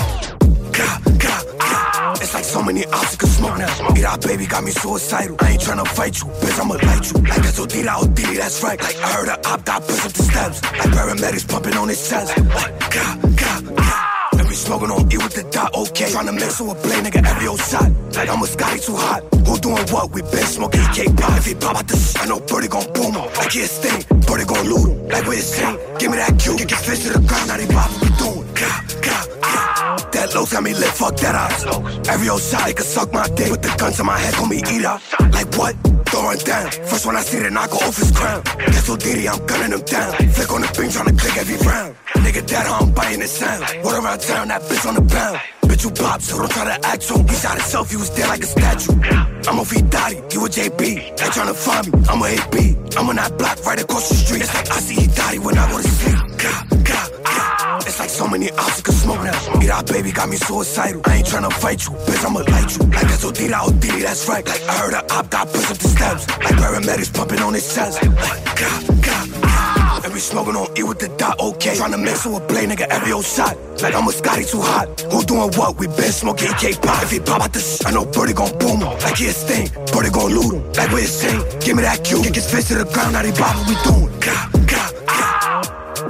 [SPEAKER 3] It's like so many obstacles smoking. Eat out, baby, got me suicidal. I ain't tryna fight you, bitch, I'ma light you. Like that's Odila, Odili, that's right. Like I heard a opt out, push up the steps. Like paramedics pumping on his chest. Like, gah, gah, gah. And we smoking on E with the dot, okay. Tryna mix with a play, nigga, every old shot. Like I'm a Scotty too hot. Who doing what? We been smoking K-pop. If he pop out the shit, I know Birdie gon' boom him. Like he a sting, Birdie gon' loot him. Like with his chain, give me that cue. Get your fish to the ground, now they pop what we doing. Gah, gah, gah. That low got me lit, fuck that eyes. Every old shot, he could suck my dick. With the guns in my head, call me eater. Like what? Throwing down. First when I see the knock off his crown. That's so Diddy, I'm gunning him down. Flick on the beam, tryna click every round. Nigga dead, I'm biting the sound. Word around town, that bitch on the pound. Bitch, you pop, so don't try to act so. He shot himself, he was dead like a statue. I'm a V-Dotty, you a J B. They tryna find me, I'm a A B. I'm on that block right across the street. It's like I see Dotty when I go to sleep. Gah, gah, gah. It's like so many ounces you can smoke now? Eat out, baby, got me suicidal. I ain't tryna fight you, bitch, I'ma light you. Like that's Odita, Oditi, that's right. Like I heard a op got pushed up the steps. Like paramedics pumping on his chest. Like, God, God, ah. And we smoking on E with the dot, okay. Tryna mix it with play, nigga, every old shot. Like I'm a Scotty too hot. Who doing what? We been smoking E K pop. If he pop out the sh- I know Birdie gon' boom him. Like he a sting, Birdie gon' loot him. Like with his chain, give me that cue. Kick his face to the ground, now they bob what we doing. God, God, ah.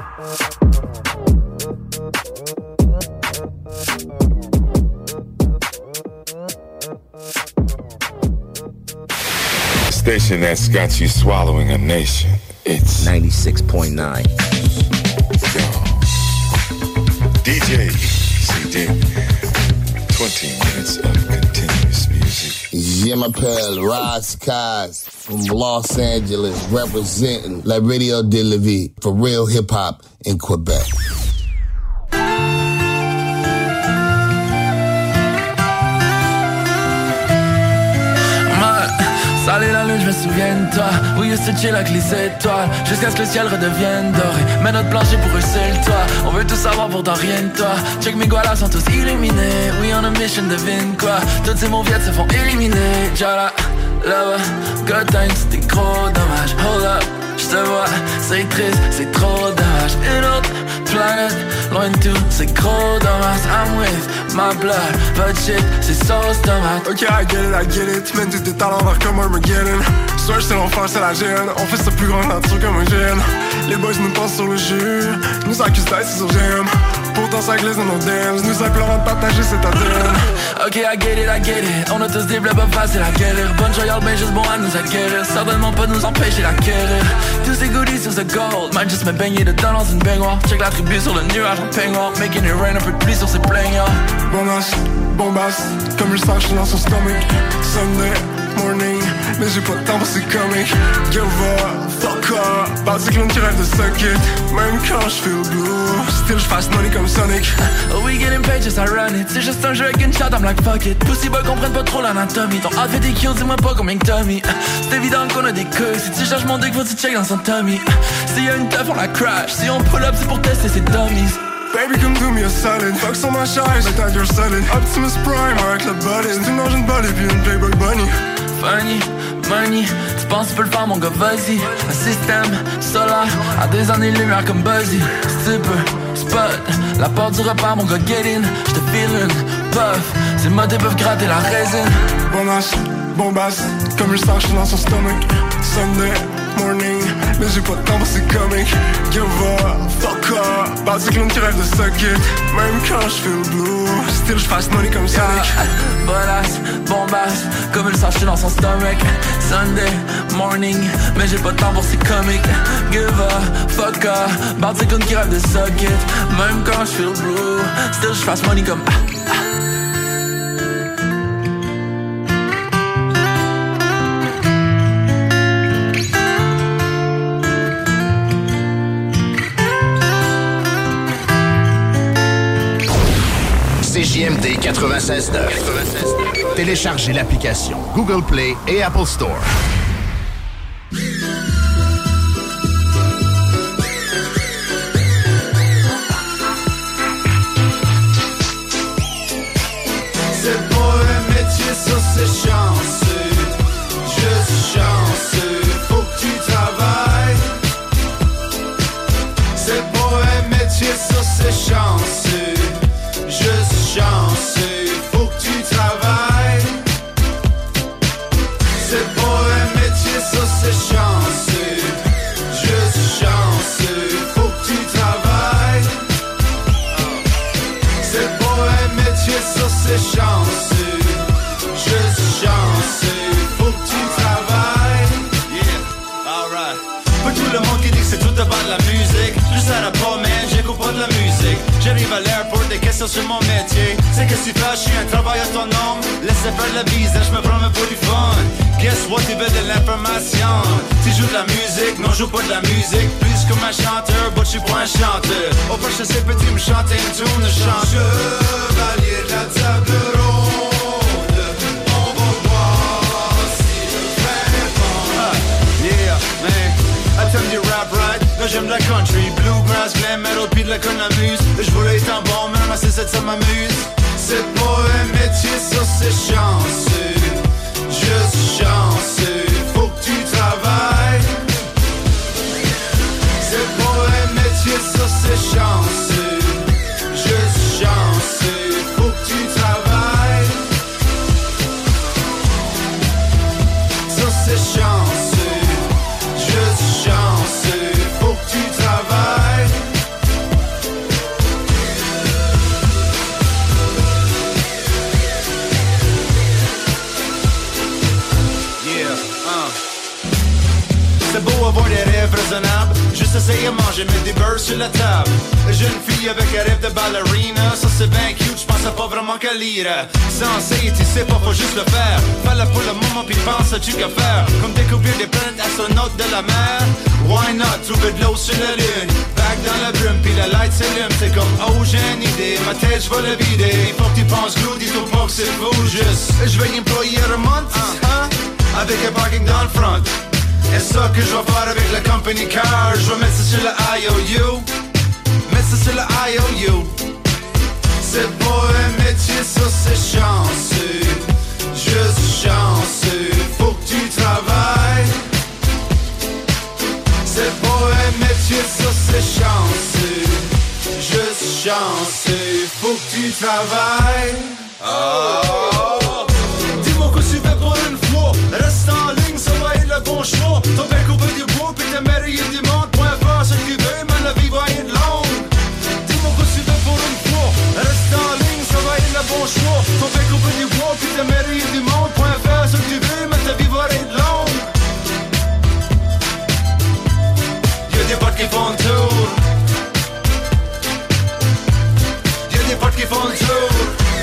[SPEAKER 7] Station that's got you swallowing a nation. It's
[SPEAKER 4] ninety-six point nine.
[SPEAKER 7] D J C D. twenty minutes of continuous music.
[SPEAKER 1] Yeah, my pal, Roz Kaz from Los Angeles, representing La Radio de la Vie for real hip hop in Quebec.
[SPEAKER 2] Salut la lune, je me souviens de toi. We used to chill avec les étoiles, jusqu'à ce que le ciel redevienne doré. Mais notre plancher pour eux c'est le toit. On veut tout savoir pourtant rien de toi. Check mes gualas sont tous illuminés. We on a mission, devine quoi. Toutes ces mauviettes se font éliminer. Jala, là-bas, good times, c'était gros dommage. Hold up, j'te vois, c'est triste, c'est trop dommage. Une autre planète, loin de tout, c'est gros dommage. I'm with my blood, but shit, c'est sauce tomate.
[SPEAKER 5] Ok, I get it, I get it. Mène tes talents vers comme Armageddon. Soir c'est l'enfer, c'est la gêne. On fait sa plus grande nature comme un gène. Les boys nous passent sur le jus, nous accusent d'ice sur j'aime. Pourtant ça glisse dans nos dams, nous implorons de partager cette antenne.
[SPEAKER 2] Ok, I get it, I get it. On a tous des bleus pas faciles à guérir. Bonne joyale, mais juste bon à nous acquérir. Certainement pas nous empêcher d'acquérir. Tous ces goodies sur ce gold. Might juste me baigner dedans dans une baignoire. Check la tribu sur le nuage en peignoir. Making it rain, un peu de pluie sur ses plaignards.
[SPEAKER 5] Bonasse, bombasse, comme le sang, j'suis dans son stomach. Sunday morning, mais j'ai pas de temps pour ces comics. Give up, fuck up, particulier qui rêve de suck it. Même quand j'feel blue, still j'fasse money comme Sonic.
[SPEAKER 2] Oh, we getting paid, just I run it. C'est juste un jeu avec une shot, I'm like fuck it. Pussy boy comprennent pas trop l'anatomie. Ton outfit est cute, dis-moi pas combien que t'as mis. C'est évident qu'on a des queues. Si tu cherches mon dick, faut que tu check dans son tummy. S'il y a une teuf, on la crash. Si on pull up, c'est pour tester ses dummies.
[SPEAKER 5] Baby, come do me a solid. Fuck sur ma chaise, mais t'as you're solid. Optimus Prime avec le body. C'est une engine body puis une Playboy Bunny.
[SPEAKER 2] Funny, money, tu penses tu peux le faire mon gars, vas-y. Un système solaire, à des années-lumière comme Buzzy. Si tu peux, spot, la porte du repas mon gars, get in. J'te feelin', puff, ces modes peuvent gratter la résine.
[SPEAKER 5] Bonasse, bombasse, comme le sang, j'suis dans son stomach. Sunday morning, mais j'ai pas de temps pour ces comics. Give up, fuck up, particulier qui rêve de suck it. Même quand j'feel blue, still j'fasse money comme Sonic.
[SPEAKER 2] Yeah, bonasse, bombasse, comme le sang, j'suis dans son stomach. Sunday morning, mais j'ai pas de temps pour ces comics. Give up, fuck up, particulier qui rêve de suck it. Même quand j'feel blue, still j'fasse money comme ah, ah.
[SPEAKER 6] C J M D quatre-vingt-seize neuf. Téléchargez l'application Google Play et Apple Store.
[SPEAKER 3] C'est pas un métier, ça c'est chanceux. Je suis chanceux, faut que tu travailles. C'est pas un métier, ça c'est chanceux. Je suis chanceux, faut que tu travailles. C'est pas un métier, ça c'est chanceux. Je suis chanceux, faut que tu travailles. C'est pas un métier, ça c'est chanceux. Je suis chanceux, faut que tu travailles.
[SPEAKER 25] Yeah, alright. Pour tout le monde qui dit que c'est tout about la musique, je sais pas man, j'écoute pas de la musique. J'arrive à l'air pour des questions sur mon métier. C'est que si tu fais, je suis un travailleur autonome. Laissez faire le business, je me promets pour du fun. Guess what, tu veux de l'information. Tu joues de la musique, non je joue pas de la musique. Plus comme un chanteur, but je suis pas un chanteur. Au prochain c'est petit, me chanter une tune, je chante.
[SPEAKER 3] Chevalier de la table ronde, on va voir si le fait bon.
[SPEAKER 25] Ah, yeah, man, I tell you rap right. Là j'aime la country, bluegrass, glam metal, pis de la cornemuse. Je voulais être un bon man, mais c'est ça, ça m'amuse. C'est pas un métier, ça c'est chanceux. Juste chanceux, faut que tu travailles. C'est pas un métier, ça c'est chanceux. Juste chanceux, faut que tu travailles. Ça c'est chanceux. Juste chanceux, faut que tu travailles. C'est beau avoir des rêves raisonnables. Juste essayer de manger, mettre des beurres sur la table. Jeune fille avec un rêve de ballerina. Ça c'est bien cute, j'pensais pas vraiment qu'à lire. Sensé, tu sais pas, faut juste le faire. Fais-le pour le moment, puis pense à tu qu'à faire. Comme découvrir des planètes astronautes de la mer. Why not, trouver de l'eau sur la lune. Back dans la brume, puis la light s'allume. C'est comme, oh j'ai une idée, ma tête j'vais la vider. Faut que tu penses glou, dis-toi pas que c'est fou. Juste, j'vais y employer un month, hein, avec un parking dans le front. Et ça que je vais faire avec la company car. Je vais mettre ça sur le I O U. Mettre ça sur le I O U. C'est pas un métier, ça c'est chanceux. Juste chanceux, faut que tu travailles. C'est pas un métier, ça c'est chanceux. Juste chanceux, faut que tu travailles. Oh. Dis-moi que tu fais pour une fois. Reste en ligne, ça va être le bon choix. Ton père coupé du bois, puis t'es merveilleux du monde. Point faire ce que tu veux, mais la vie va être longue. Dis-moi que tu fais pour une fois. Reste en ligne, ça va être le bon choix. Ton père coupé du bois, puis t'es merveilleux du monde. Point faire ce que tu veux, mais ta vie va être longue. Y'a des potes qui font le tour. Y'a des potes qui font le tour.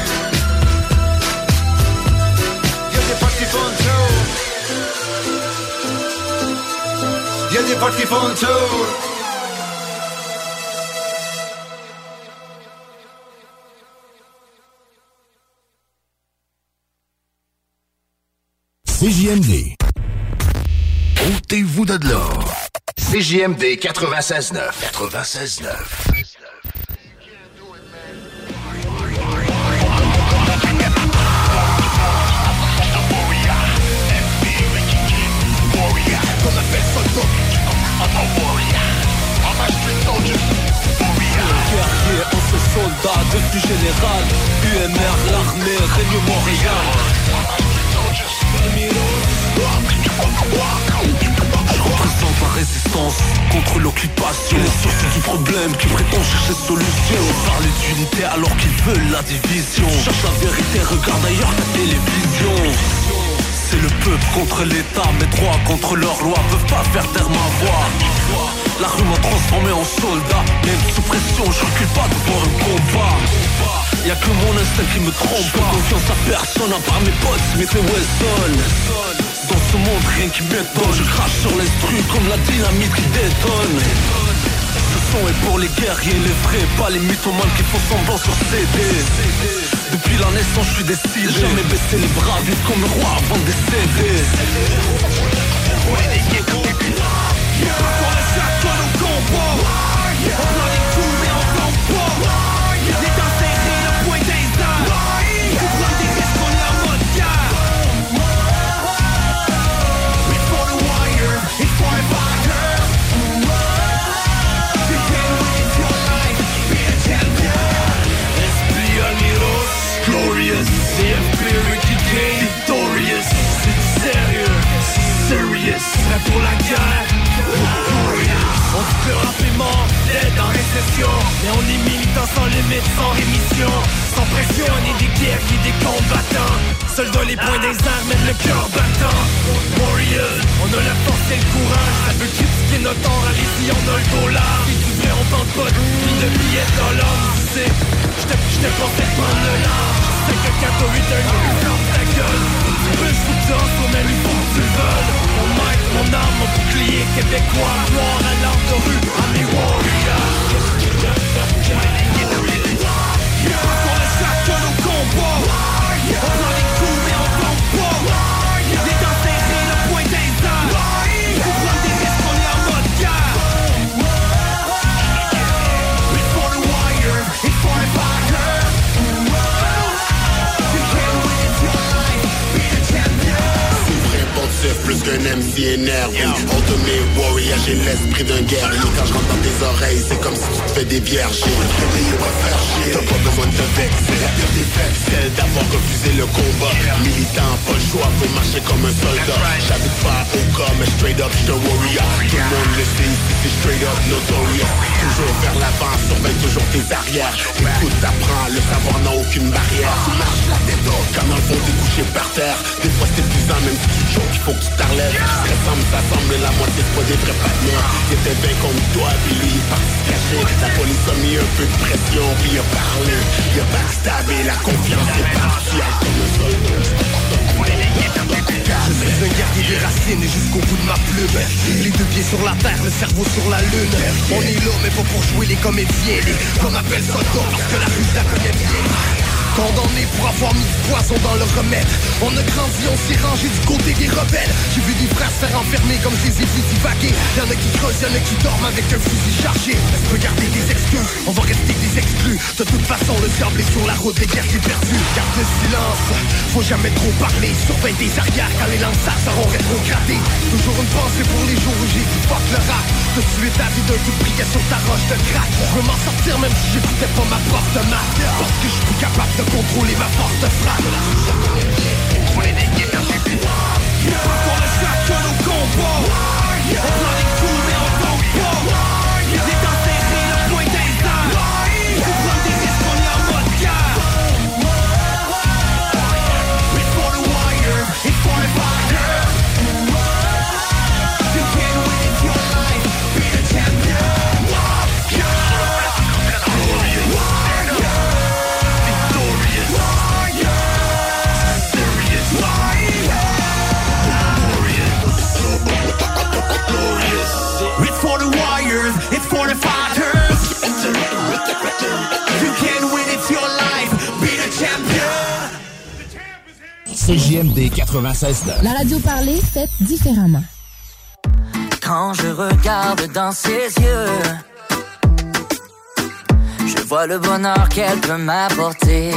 [SPEAKER 25] Y'a des potes qui font le tour.
[SPEAKER 6] C J M D. Ôtez-vous de là. C J M D quatre-vingt-seize neuf. quatre-vingt-seize neuf.
[SPEAKER 8] Guerrier, ancien soldat, devenu général. U M R, l'armée, règne Montréal. Je représente la résistance contre l'occupation. Les sources du problème qui prétend chercher solution. Parler d'unité alors qu'ils veulent la division. Cherche la vérité, regarde ailleurs la télévision. C'est le peuple contre l'État, mes droits contre leurs lois peuvent pas faire taire ma voix. La rue m'a transformé en soldat, même sous pression, je recule pas devant un combat. Y'a que mon instinct qui me trompe, pas confiance à personne à part mes potes, Smith et Wesson. Dans ce monde rien qui m'étonne, je crache sur l'instru comme la dynamite qui détonne. Ce son est pour les guerriers, les vrais, pas les mythomanes qui font semblant sur C D. Depuis la naissance je suis décidé, jamais baisser les bras, vite comme le roi avant de décéder. On est des ghettos. Pour le chacun nos combats. On prend des coups mais on tombe pas. Les dents serrées, le point des armes. Pour prendre des risques, on est en mode guerre. We for the wire, it's for a fighter. You can win your life, be a champion. Esprit Almiros, glorious. C F P Ricky K, victorious. C'est sérieux, serious. Prêt pour la guerre. On se fait rapidement, l'aide en récession. Mais on est militants sans limite, sans rémission. Sans pression, on est des guerriers, des combattants. Soldats les poings des armes, mène le cœur battant. Warriors, on a la force et le courage. Ça veut critiquer notre or, allez-y, on a le dollar. Si tu veux, on tente pas de mille de billets de dollars. Tu sais, j'te j'te pensais prendre le large. C'est que quatre huit un gros ferme ta gueule. Tu veux, j'fous que danse, on aime, il faut que tu le veuilles. Mon mic, mon arme, mon bouclier québécois. Noir à l'arme de rue, à mes warriors. Pour le chacun nos combats. On prend les coups mais on tombe pas. Les dents serrées, le point des armes. Pour prendre des risques, on est en mode guerre.
[SPEAKER 1] M C énervé. Ultimate warrior, j'ai l'esprit d'un guerrier. Quand je rentre dans tes oreilles, c'est comme si tu te fais des vierges. T'as pas besoin de te vexer. La pire des faibles, celle d'avoir refusé le combat. Militant, pas le choix, faut marcher comme un soldat. J'habite pas au cas, mais straight up, j'suis un warrior. Tout le monde le sait, c'est straight up notorious. Toujours vers l'avant, surveille toujours tes arrières. Écoute, t'apprends, le savoir n'a aucune barrière. Tu marches la tête haute, quand dans le fond t'es couché par terre. Des fois c'est épuisant, même si tu choques, il faut que tu t'enlèves. Ça semble, ça semble, la moitié c'est pas des vrais partenaires. Y'étais bien contre toi, puis lui il est parti se cacher. La police a mis un peu de pression, puis il a parlé. Il a backstabé, la confiance est partie.
[SPEAKER 12] Je suis un guerrier des racines et jusqu'au bout de ma plume. Les deux pieds sur la terre, le cerveau sur la lune. On est là mais pas pour jouer les comédiens. Les qu'on appelle ça tort parce que la rue la connaît bien. Condamné pour avoir mis du poison dans le remède. On a grandi, on s'est rangé du côté des rebelles. J'ai vu des frères se faire enfermer comme je les ai vus divaguer. Y'en a qui creusent, y'en a qui dorment avec un fusil chargé. Est-ce que garder des excuses, on va rester des exclus. De toute façon le diable est sur la route des guerriers perdus. Garde le silence, faut jamais trop parler. Surveille des arrières quand les lanceurs seront rétrogradés. Toujours une pensée pour les jours où j'ai dit fuck le rap. De tuer ta vie d'un coup de briquet sur ta roche de crack. Je veux m'en sortir même si j'écoutais pas ma porte de marque. Parce que je suis capable de contrôler ma force de frappe. Contrôler des guerres, j'ai plus. Pour le chacun nos combats. On prend des coups mais on tombe pas. Les dents serrées, le point d'instant. Faut prendre des risques, on est en mode guerre. It's for the wire, it's for the fire. You can win it your life, be the champion. It's for the warriors, it's for the fighters. You can win, it's your life, be the champion.
[SPEAKER 4] C J M D quatre-vingt-seize neuf.
[SPEAKER 17] La radio parlée, faite différemment.
[SPEAKER 13] Quand je regarde dans ses yeux, je vois le bonheur qu'elle peut m'apporter.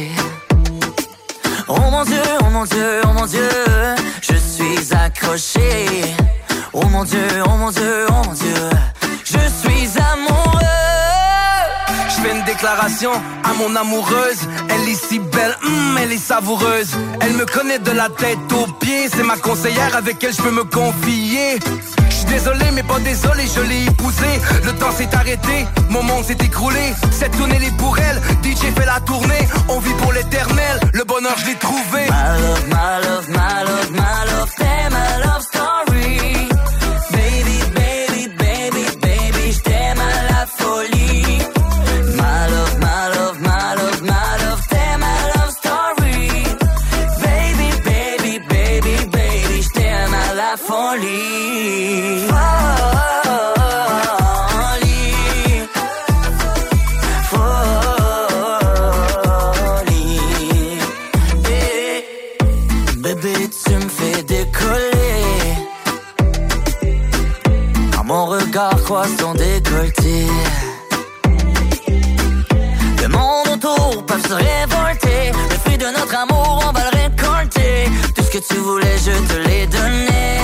[SPEAKER 13] Oh mon Dieu, oh mon Dieu, oh mon Dieu, je suis accroché. Oh mon Dieu, oh mon Dieu, oh mon Dieu, je suis amoureux.
[SPEAKER 22] Je fais une déclaration à mon amoureuse. Elle est si belle, mm, elle est savoureuse. Elle me connaît de la tête aux pieds. C'est ma conseillère avec elle je peux me confier. Je suis désolé mais pas désolé, je l'ai épousée. Le temps s'est arrêté, mon monde s'est écroulé. Cette tournée elle est pour elle, D J fait la tournée. On vit pour l'éternel, le bonheur je l'ai trouvé.
[SPEAKER 13] My love, my love, my love, my love, t'es my love story. Folie, folie, folie. Hey, bébé, tu me fais décoller. Quand mon regard croise ton décolleté, le monde autour peut se révolter. Le fruit de notre amour, on va le récolter. Tout ce que tu voulais, je te l'ai donné.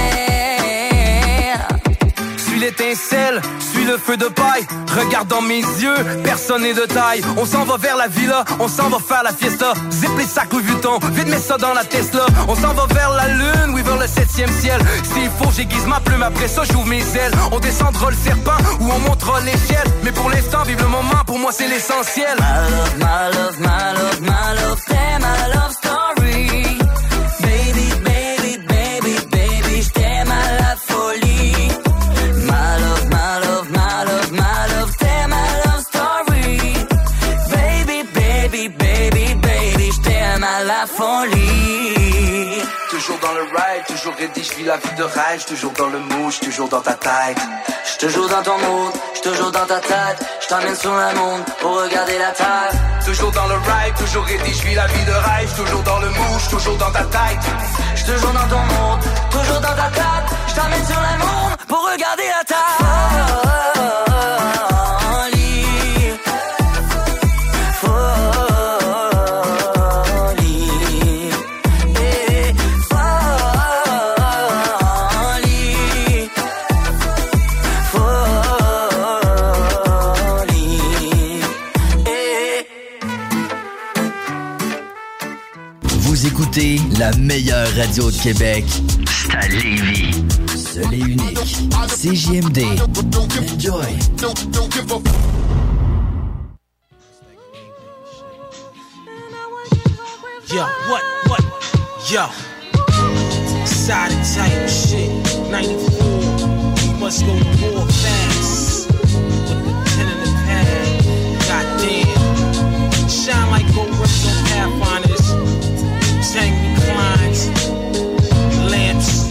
[SPEAKER 22] L'étincelle, suis le feu de paille. Regarde dans mes yeux, personne n'est de taille. On s'en va vers la villa, on s'en va faire la fiesta. Zip les sacs Louis Vuitton, vite mets ça dans la Tesla. On s'en va vers la lune, oui vers le septième ciel. S'il faut j'aiguise ma plume, après ça j'ouvre mes ailes. On descendra le serpent ou on montera l'échelle. Mais pour l'instant, vive le moment, pour moi c'est l'essentiel.
[SPEAKER 13] My love, my love, my love, my love, t'es my love story. Baby, baby, baby, baby, j't'aime à la folie. My love, my love, my love, my love, t'es my love story. Baby, baby, baby, baby, j't'aime à la folie.
[SPEAKER 22] Toujours dans le ride, toujours ready, je vis la vie de rêve. Toujours dans le mood, toujours dans ta tête.
[SPEAKER 13] J'suis toujours dans ton mood, j'suis toujours dans ta tête. J't'emmène sur le monde pour regarder la terre.
[SPEAKER 22] Toujours dans le ride, toujours ready, je vis la vie de rêve. Toujours dans le mood, toujours dans ta tête.
[SPEAKER 13] J'suis toujours dans ton monde, toujours dans ta tête. J't'emmène sur le monde pour regarder la terre. Folie, folie,
[SPEAKER 11] écoutez la meilleure radio de Québec. C'est à Lévis. Seul et unique. C J M D. Enjoy.
[SPEAKER 14] Yo, what, what, yo. Excited type shit. ninety-four. We must go to war fast. With the pen in the pad. Goddamn. Shine like gold rims on Pathfinders. Tank reclines. Lamps.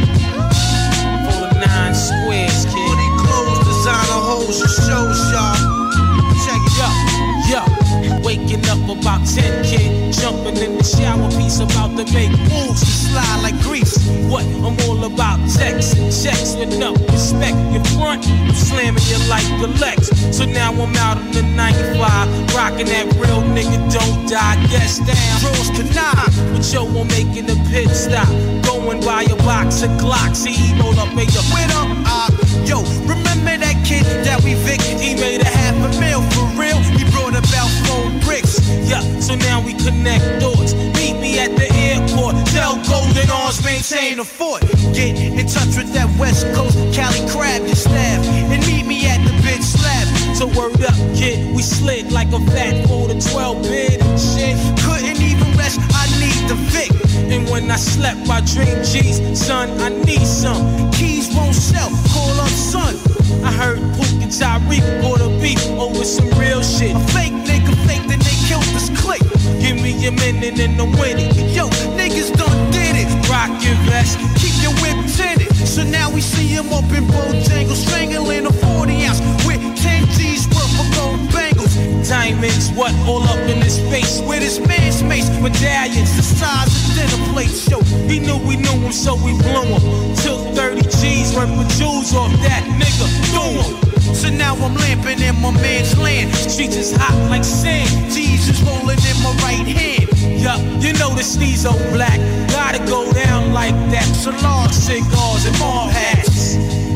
[SPEAKER 14] For the nine squares, kid.
[SPEAKER 20] Money clothes, designer hoes, and shows, y'all. Check it out.
[SPEAKER 14] Yo, yo. Waking up about ten, kid. Jumping in the shower, piece about to make moves to slide like grease. What? I'm all about checks and checks with no respect. Your front, I'm slamming you like the Lex. So now I'm out in the ninety-five, rocking that real nigga don't die. Guess down, Rose Canard. But yo, I'm making a pit stop. Going by a box of Glocks. He roll up, made a
[SPEAKER 20] Wait up, uh, yo, remember that kid that we victed? He made a half a mil for real. He brought about four bricks.
[SPEAKER 14] Yeah, so now we connect doors. Meet me at the airport. Tell Golden Arms maintain
[SPEAKER 20] a fort. Get in touch with that West Coast Cali crab, your staff, and meet me at the bitch slab.
[SPEAKER 14] So word up, kid, we slid like a fat four to twelve bid and shit.
[SPEAKER 20] Couldn't even rest, I need the Vic.
[SPEAKER 14] And when I slept, I dream G's, son, I need some.
[SPEAKER 20] Keys won't sell, call up son.
[SPEAKER 14] I heard Pook and Tyreek bought a beef over some real shit.
[SPEAKER 20] A fake nigga fake, then they killed this clique.
[SPEAKER 14] Give me a minute and I'm winning.
[SPEAKER 20] Yo, niggas done did it.
[SPEAKER 14] Rock your vest,
[SPEAKER 20] keep your whip tinted. So now we see him up in Bojangles, strangling a forty ounce with ten G's worth of gold bangles.
[SPEAKER 14] Diamonds, what, all up in his face.
[SPEAKER 20] With his man's mace, medallions, the size of dinner plates. Yo,
[SPEAKER 14] he knew we knew him, so we blew him. Took thirty G's worth of jewels off that nigga, threw him.
[SPEAKER 20] So now I'm lamping in my man's land.
[SPEAKER 14] Streets is hot like sand.
[SPEAKER 20] G's is rolling in my right hand.
[SPEAKER 14] Yeah, you know the steez old black. Gotta go down like that.
[SPEAKER 20] So large
[SPEAKER 14] cigars and ball hats.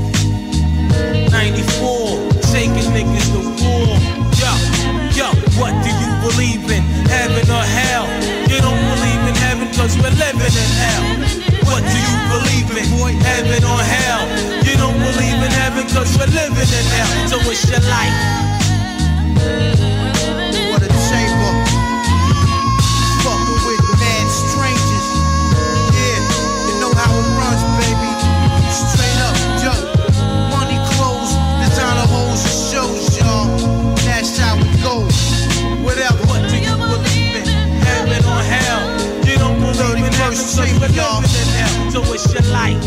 [SPEAKER 14] ninety-four, taking niggas to war. Yo, yo, what do you believe in? Heaven or hell? You don't believe in heaven cause we're living in hell. What do you believe in? Heaven or hell? You don't believe in heaven cause we're living in hell. So what's your life?
[SPEAKER 20] What a chamber. Fucking with mad strangers. Yeah, you know how it runs, baby. Straight up, yo. Money clothes, designer hoes and shows, y'all. That's how it goes. Whatever.
[SPEAKER 14] What do you believe in? Heaven or hell? You don't believe in heaven cause we're living in hell. So what's your life?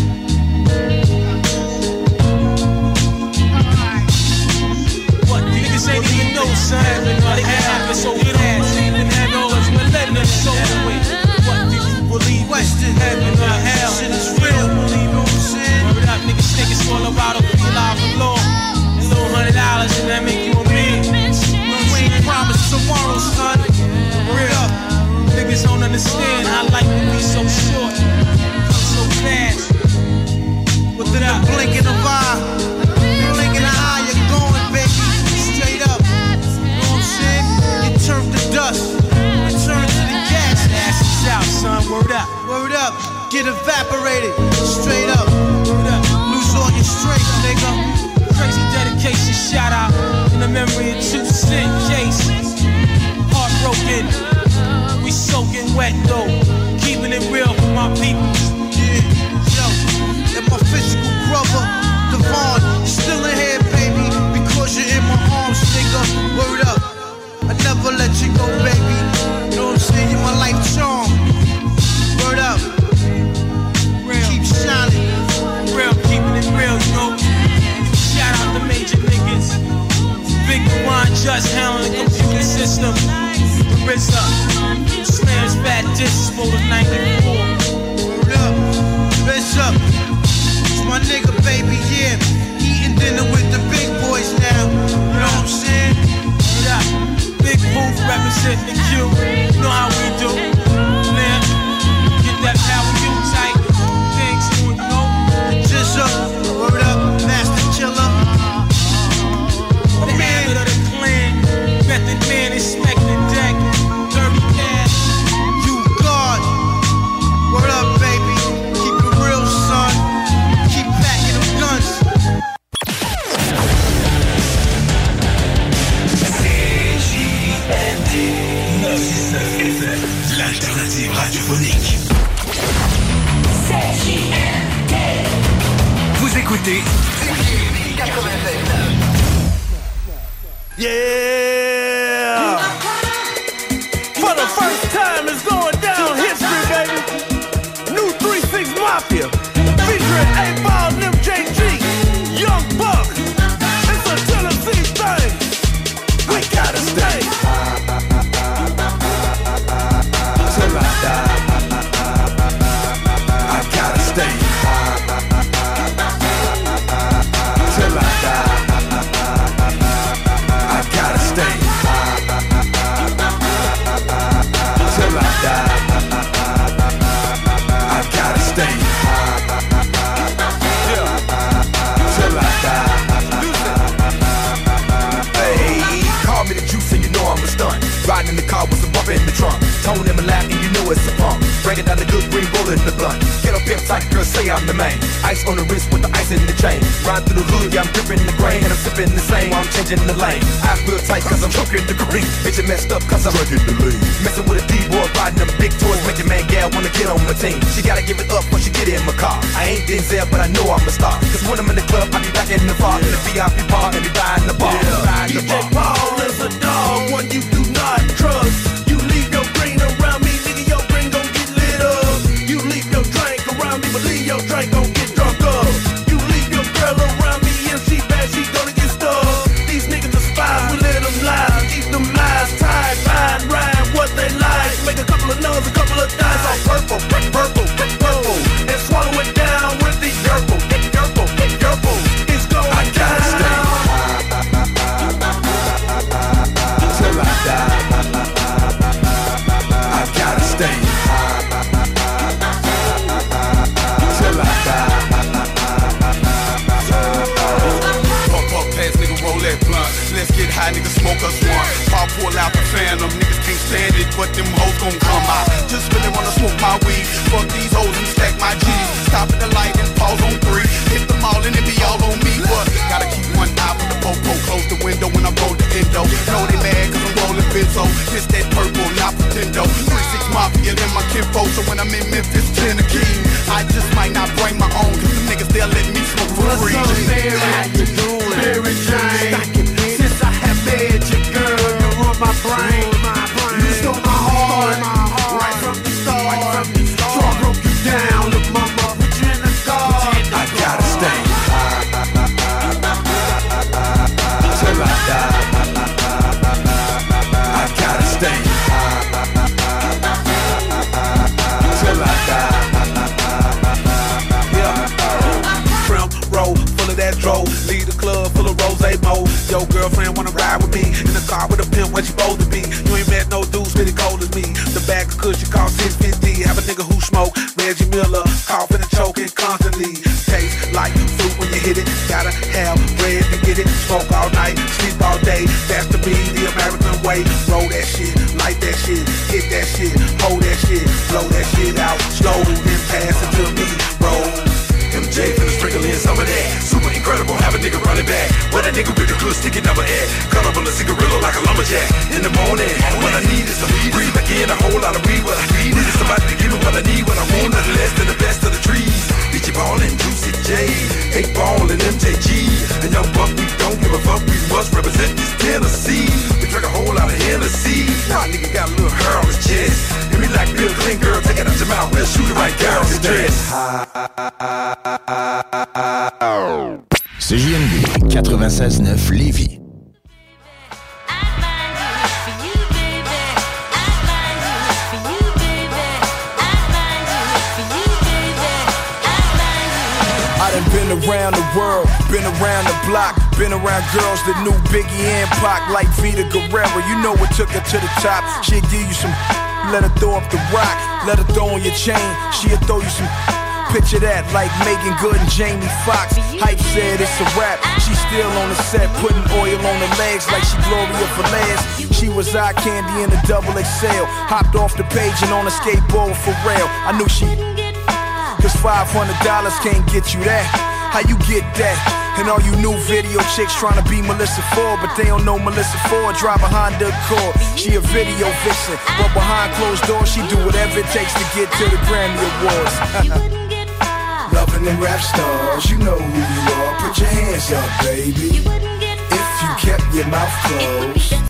[SPEAKER 14] What niggas ain't even know, son. Heaven or hell? So you don't believe in heaven cause we're living in hell. What do you believe in? Heaven or hell?
[SPEAKER 20] Shit is real. You know what I'm saying?
[SPEAKER 14] Word up, niggas think it's all about a feel out for law. A little hundred dollars and that make you a man.
[SPEAKER 20] You ain't promised tomorrow, son.
[SPEAKER 14] Word up. Niggas don't understand how life can be so short, come so fast.
[SPEAKER 20] Within a blink of an eye, blink of an eye, you're going, baby. Straight up. You know what I'm saying? You turn to dust. You turn to the gas.
[SPEAKER 14] Ass is out, son. Word up.
[SPEAKER 20] Word up. Get evaporated. Straight up.
[SPEAKER 14] Word up.
[SPEAKER 20] Lose all your strength, nigga.
[SPEAKER 14] Crazy dedication, shout out in the memory of two cent case. Heartbroken. We soaking wet though, keeping it real for my people.
[SPEAKER 20] Yeah, yo, and my physical brother, Devon, you're still in here, baby, because you're in my arms, nigga. Word up, I never let you go, baby. You know what I'm saying? You're my life charm. Word up,
[SPEAKER 14] Real.
[SPEAKER 20] Keep shining.
[SPEAKER 14] Real, keeping it real, you know. Shout out the major niggas. Big One just handling the computer system. Marissa. Slams fat discs for the ninety-four.
[SPEAKER 20] Word up, bitch up. It's my nigga, baby, yeah. Eating dinner with the big boys now. You know what I'm saying?
[SPEAKER 14] Word up. Big Booth representing the Q. You know how we do. Man, get that power you tight. Things you know.
[SPEAKER 20] Just up, word up, Master Killer.
[SPEAKER 14] The man of the clan. Method Man inspecting deck. Dirty Cash.
[SPEAKER 20] You God.
[SPEAKER 8] écoutez
[SPEAKER 10] Yeah! For the first time, it's going down history, baby. New three six Mafia, featuring eight Ball and M J G, Young Buck. It's a Tennessee thing. We gotta stay. Till I die, I gotta stay. Till I die, I gotta stay. Till I die, I gotta stay. Yeah. Till I die. Hey, call me the juice and you know I'm a stunt. Riding in the car with some bumper in the trunk. Tone in my lap and you know it's a pump. Breaking down the good green roller in the blunt. Get up here tight, girl, say I'm the main. Ice on the wrist with the ice in the chain. Ride through the hood, yeah, I'm dripping the grain. And I'm sipping the same while I'm changing the lane. I feel tight cause I'm choking the green. Bitch, you messed up cause I'm drinking the lean. Messing with a D-boy, riding them big toys. Make your man gal wanna get on my team. She gotta give it up when she get in my car. I ain't Denzel, but I know I'm a star. Cause when I'm in the club, I be back in the bar. In the V I P bar, and be buying the bar. Yeah. D J Paul is a dog, one you do not trust. You leave your green around me, nigga, your green gon' get lit up. You leave your drink around me, believe your drink gon' get drunk up. You leave your girl around me, if she bad, she gonna get stuck. These niggas are spies, we let them lie. Keep them lies tied, fine, ride what they like. Make a couple of nuns, a couple of dimes all purple, purple, purple. And swallow it down with the purple, purple, purple. It's going I gotta down. Stay. Till I die, I gotta stay. Till I die.
[SPEAKER 15] Pump, pump, pass, nigga, roll that blunt. Let's get high, nigga, smoke us one. Pop, pull out the phantom, niggas can't stand it, but them hoes gon' come out. Just really wanna smoke my weed. Fuck these hoes and stack my G's. Stop at the light and pause on three. Hit them all and it be all on me, but gotta keep one eye for the popo. Close the window when I roll the endo. Know they mad cause I'm rolling benzo. This that purple, not Nintendo. three six Mafia, then my kinfo. So when I'm in Memphis, Tennessee, I just might not bring my own. Cause the niggas, they'll let me smoke for free.
[SPEAKER 10] What's up, Mary? How you doing? Mary Jane. Since I have met you, girl, you run my brain. You stole my heart, right from the start. So I broke you down, look mama, put you in the dark. I gotta stay. Till I die, I gotta stay. Till I die. Yeah. Trim roll, full of that dro. Lead the club full of rose mo. Yo, girlfriend wanna ride with me in the car with a pimp where she supposed to be. You ain't met no dudes really cold as me. The bag of cushion cost six fifty. Have a nigga who smoke Reggie Miller, coughing and choking constantly. Taste like fruit when you hit it. Gotta have bread to get it. Smoke all night, sleep all day. That's to be the American way. Roll that shit, light that shit, hit that shit, hold that shit, blow that shit out slow, then pass it to me. Roll. M J finna sprinkle in some of that. Super incredible, have a nigga running back. When a nigga with a good sticky number at. Colorful a cigarillo like a lumberjack. In the morning, what I need is some breathe again, a whole lot of weed. What I need is somebody to give me what I need. What I want, nothing less than the best of the trees. Bitchy Ball and Juicy J, eight Ball and M J G. And Young Buck, we don't give a fuck, we must represent this Tennessee. We drink a whole lot of Hennessy. My nigga got a little hair on his chest. And we like Bill Clinton, girl, take it out your mouth, we'll shoot it right down his dress.
[SPEAKER 4] C J M D quatre-vingt-seize neuf Lévis.
[SPEAKER 10] I done been around the world, been around the block, been around girls that knew Biggie and Pac like Vita Guerrero. You know what took her to the top. She'll give you some, let her throw up the rock, let her throw on your chain. She'll throw you some. Picture that, like Megan Good and Jamie Foxx. Hype said it's a rap. She still on the set, putting oil on her legs like she Gloria Velez. She was eye candy in a double X L. Hopped off the page and on a skateboard for real. I knew she, cause five hundred dollars can't get you that. How you get that? And all you new video chicks trying to be Melissa Ford, but they don't know Melissa Ford drive a Honda Accord. She a video vixen, but behind closed doors she do whatever it takes to get to the Grammy Awards. Loving
[SPEAKER 3] loving them rap stars. You know who you are, put your hands up, baby. If you kept your mouth closed.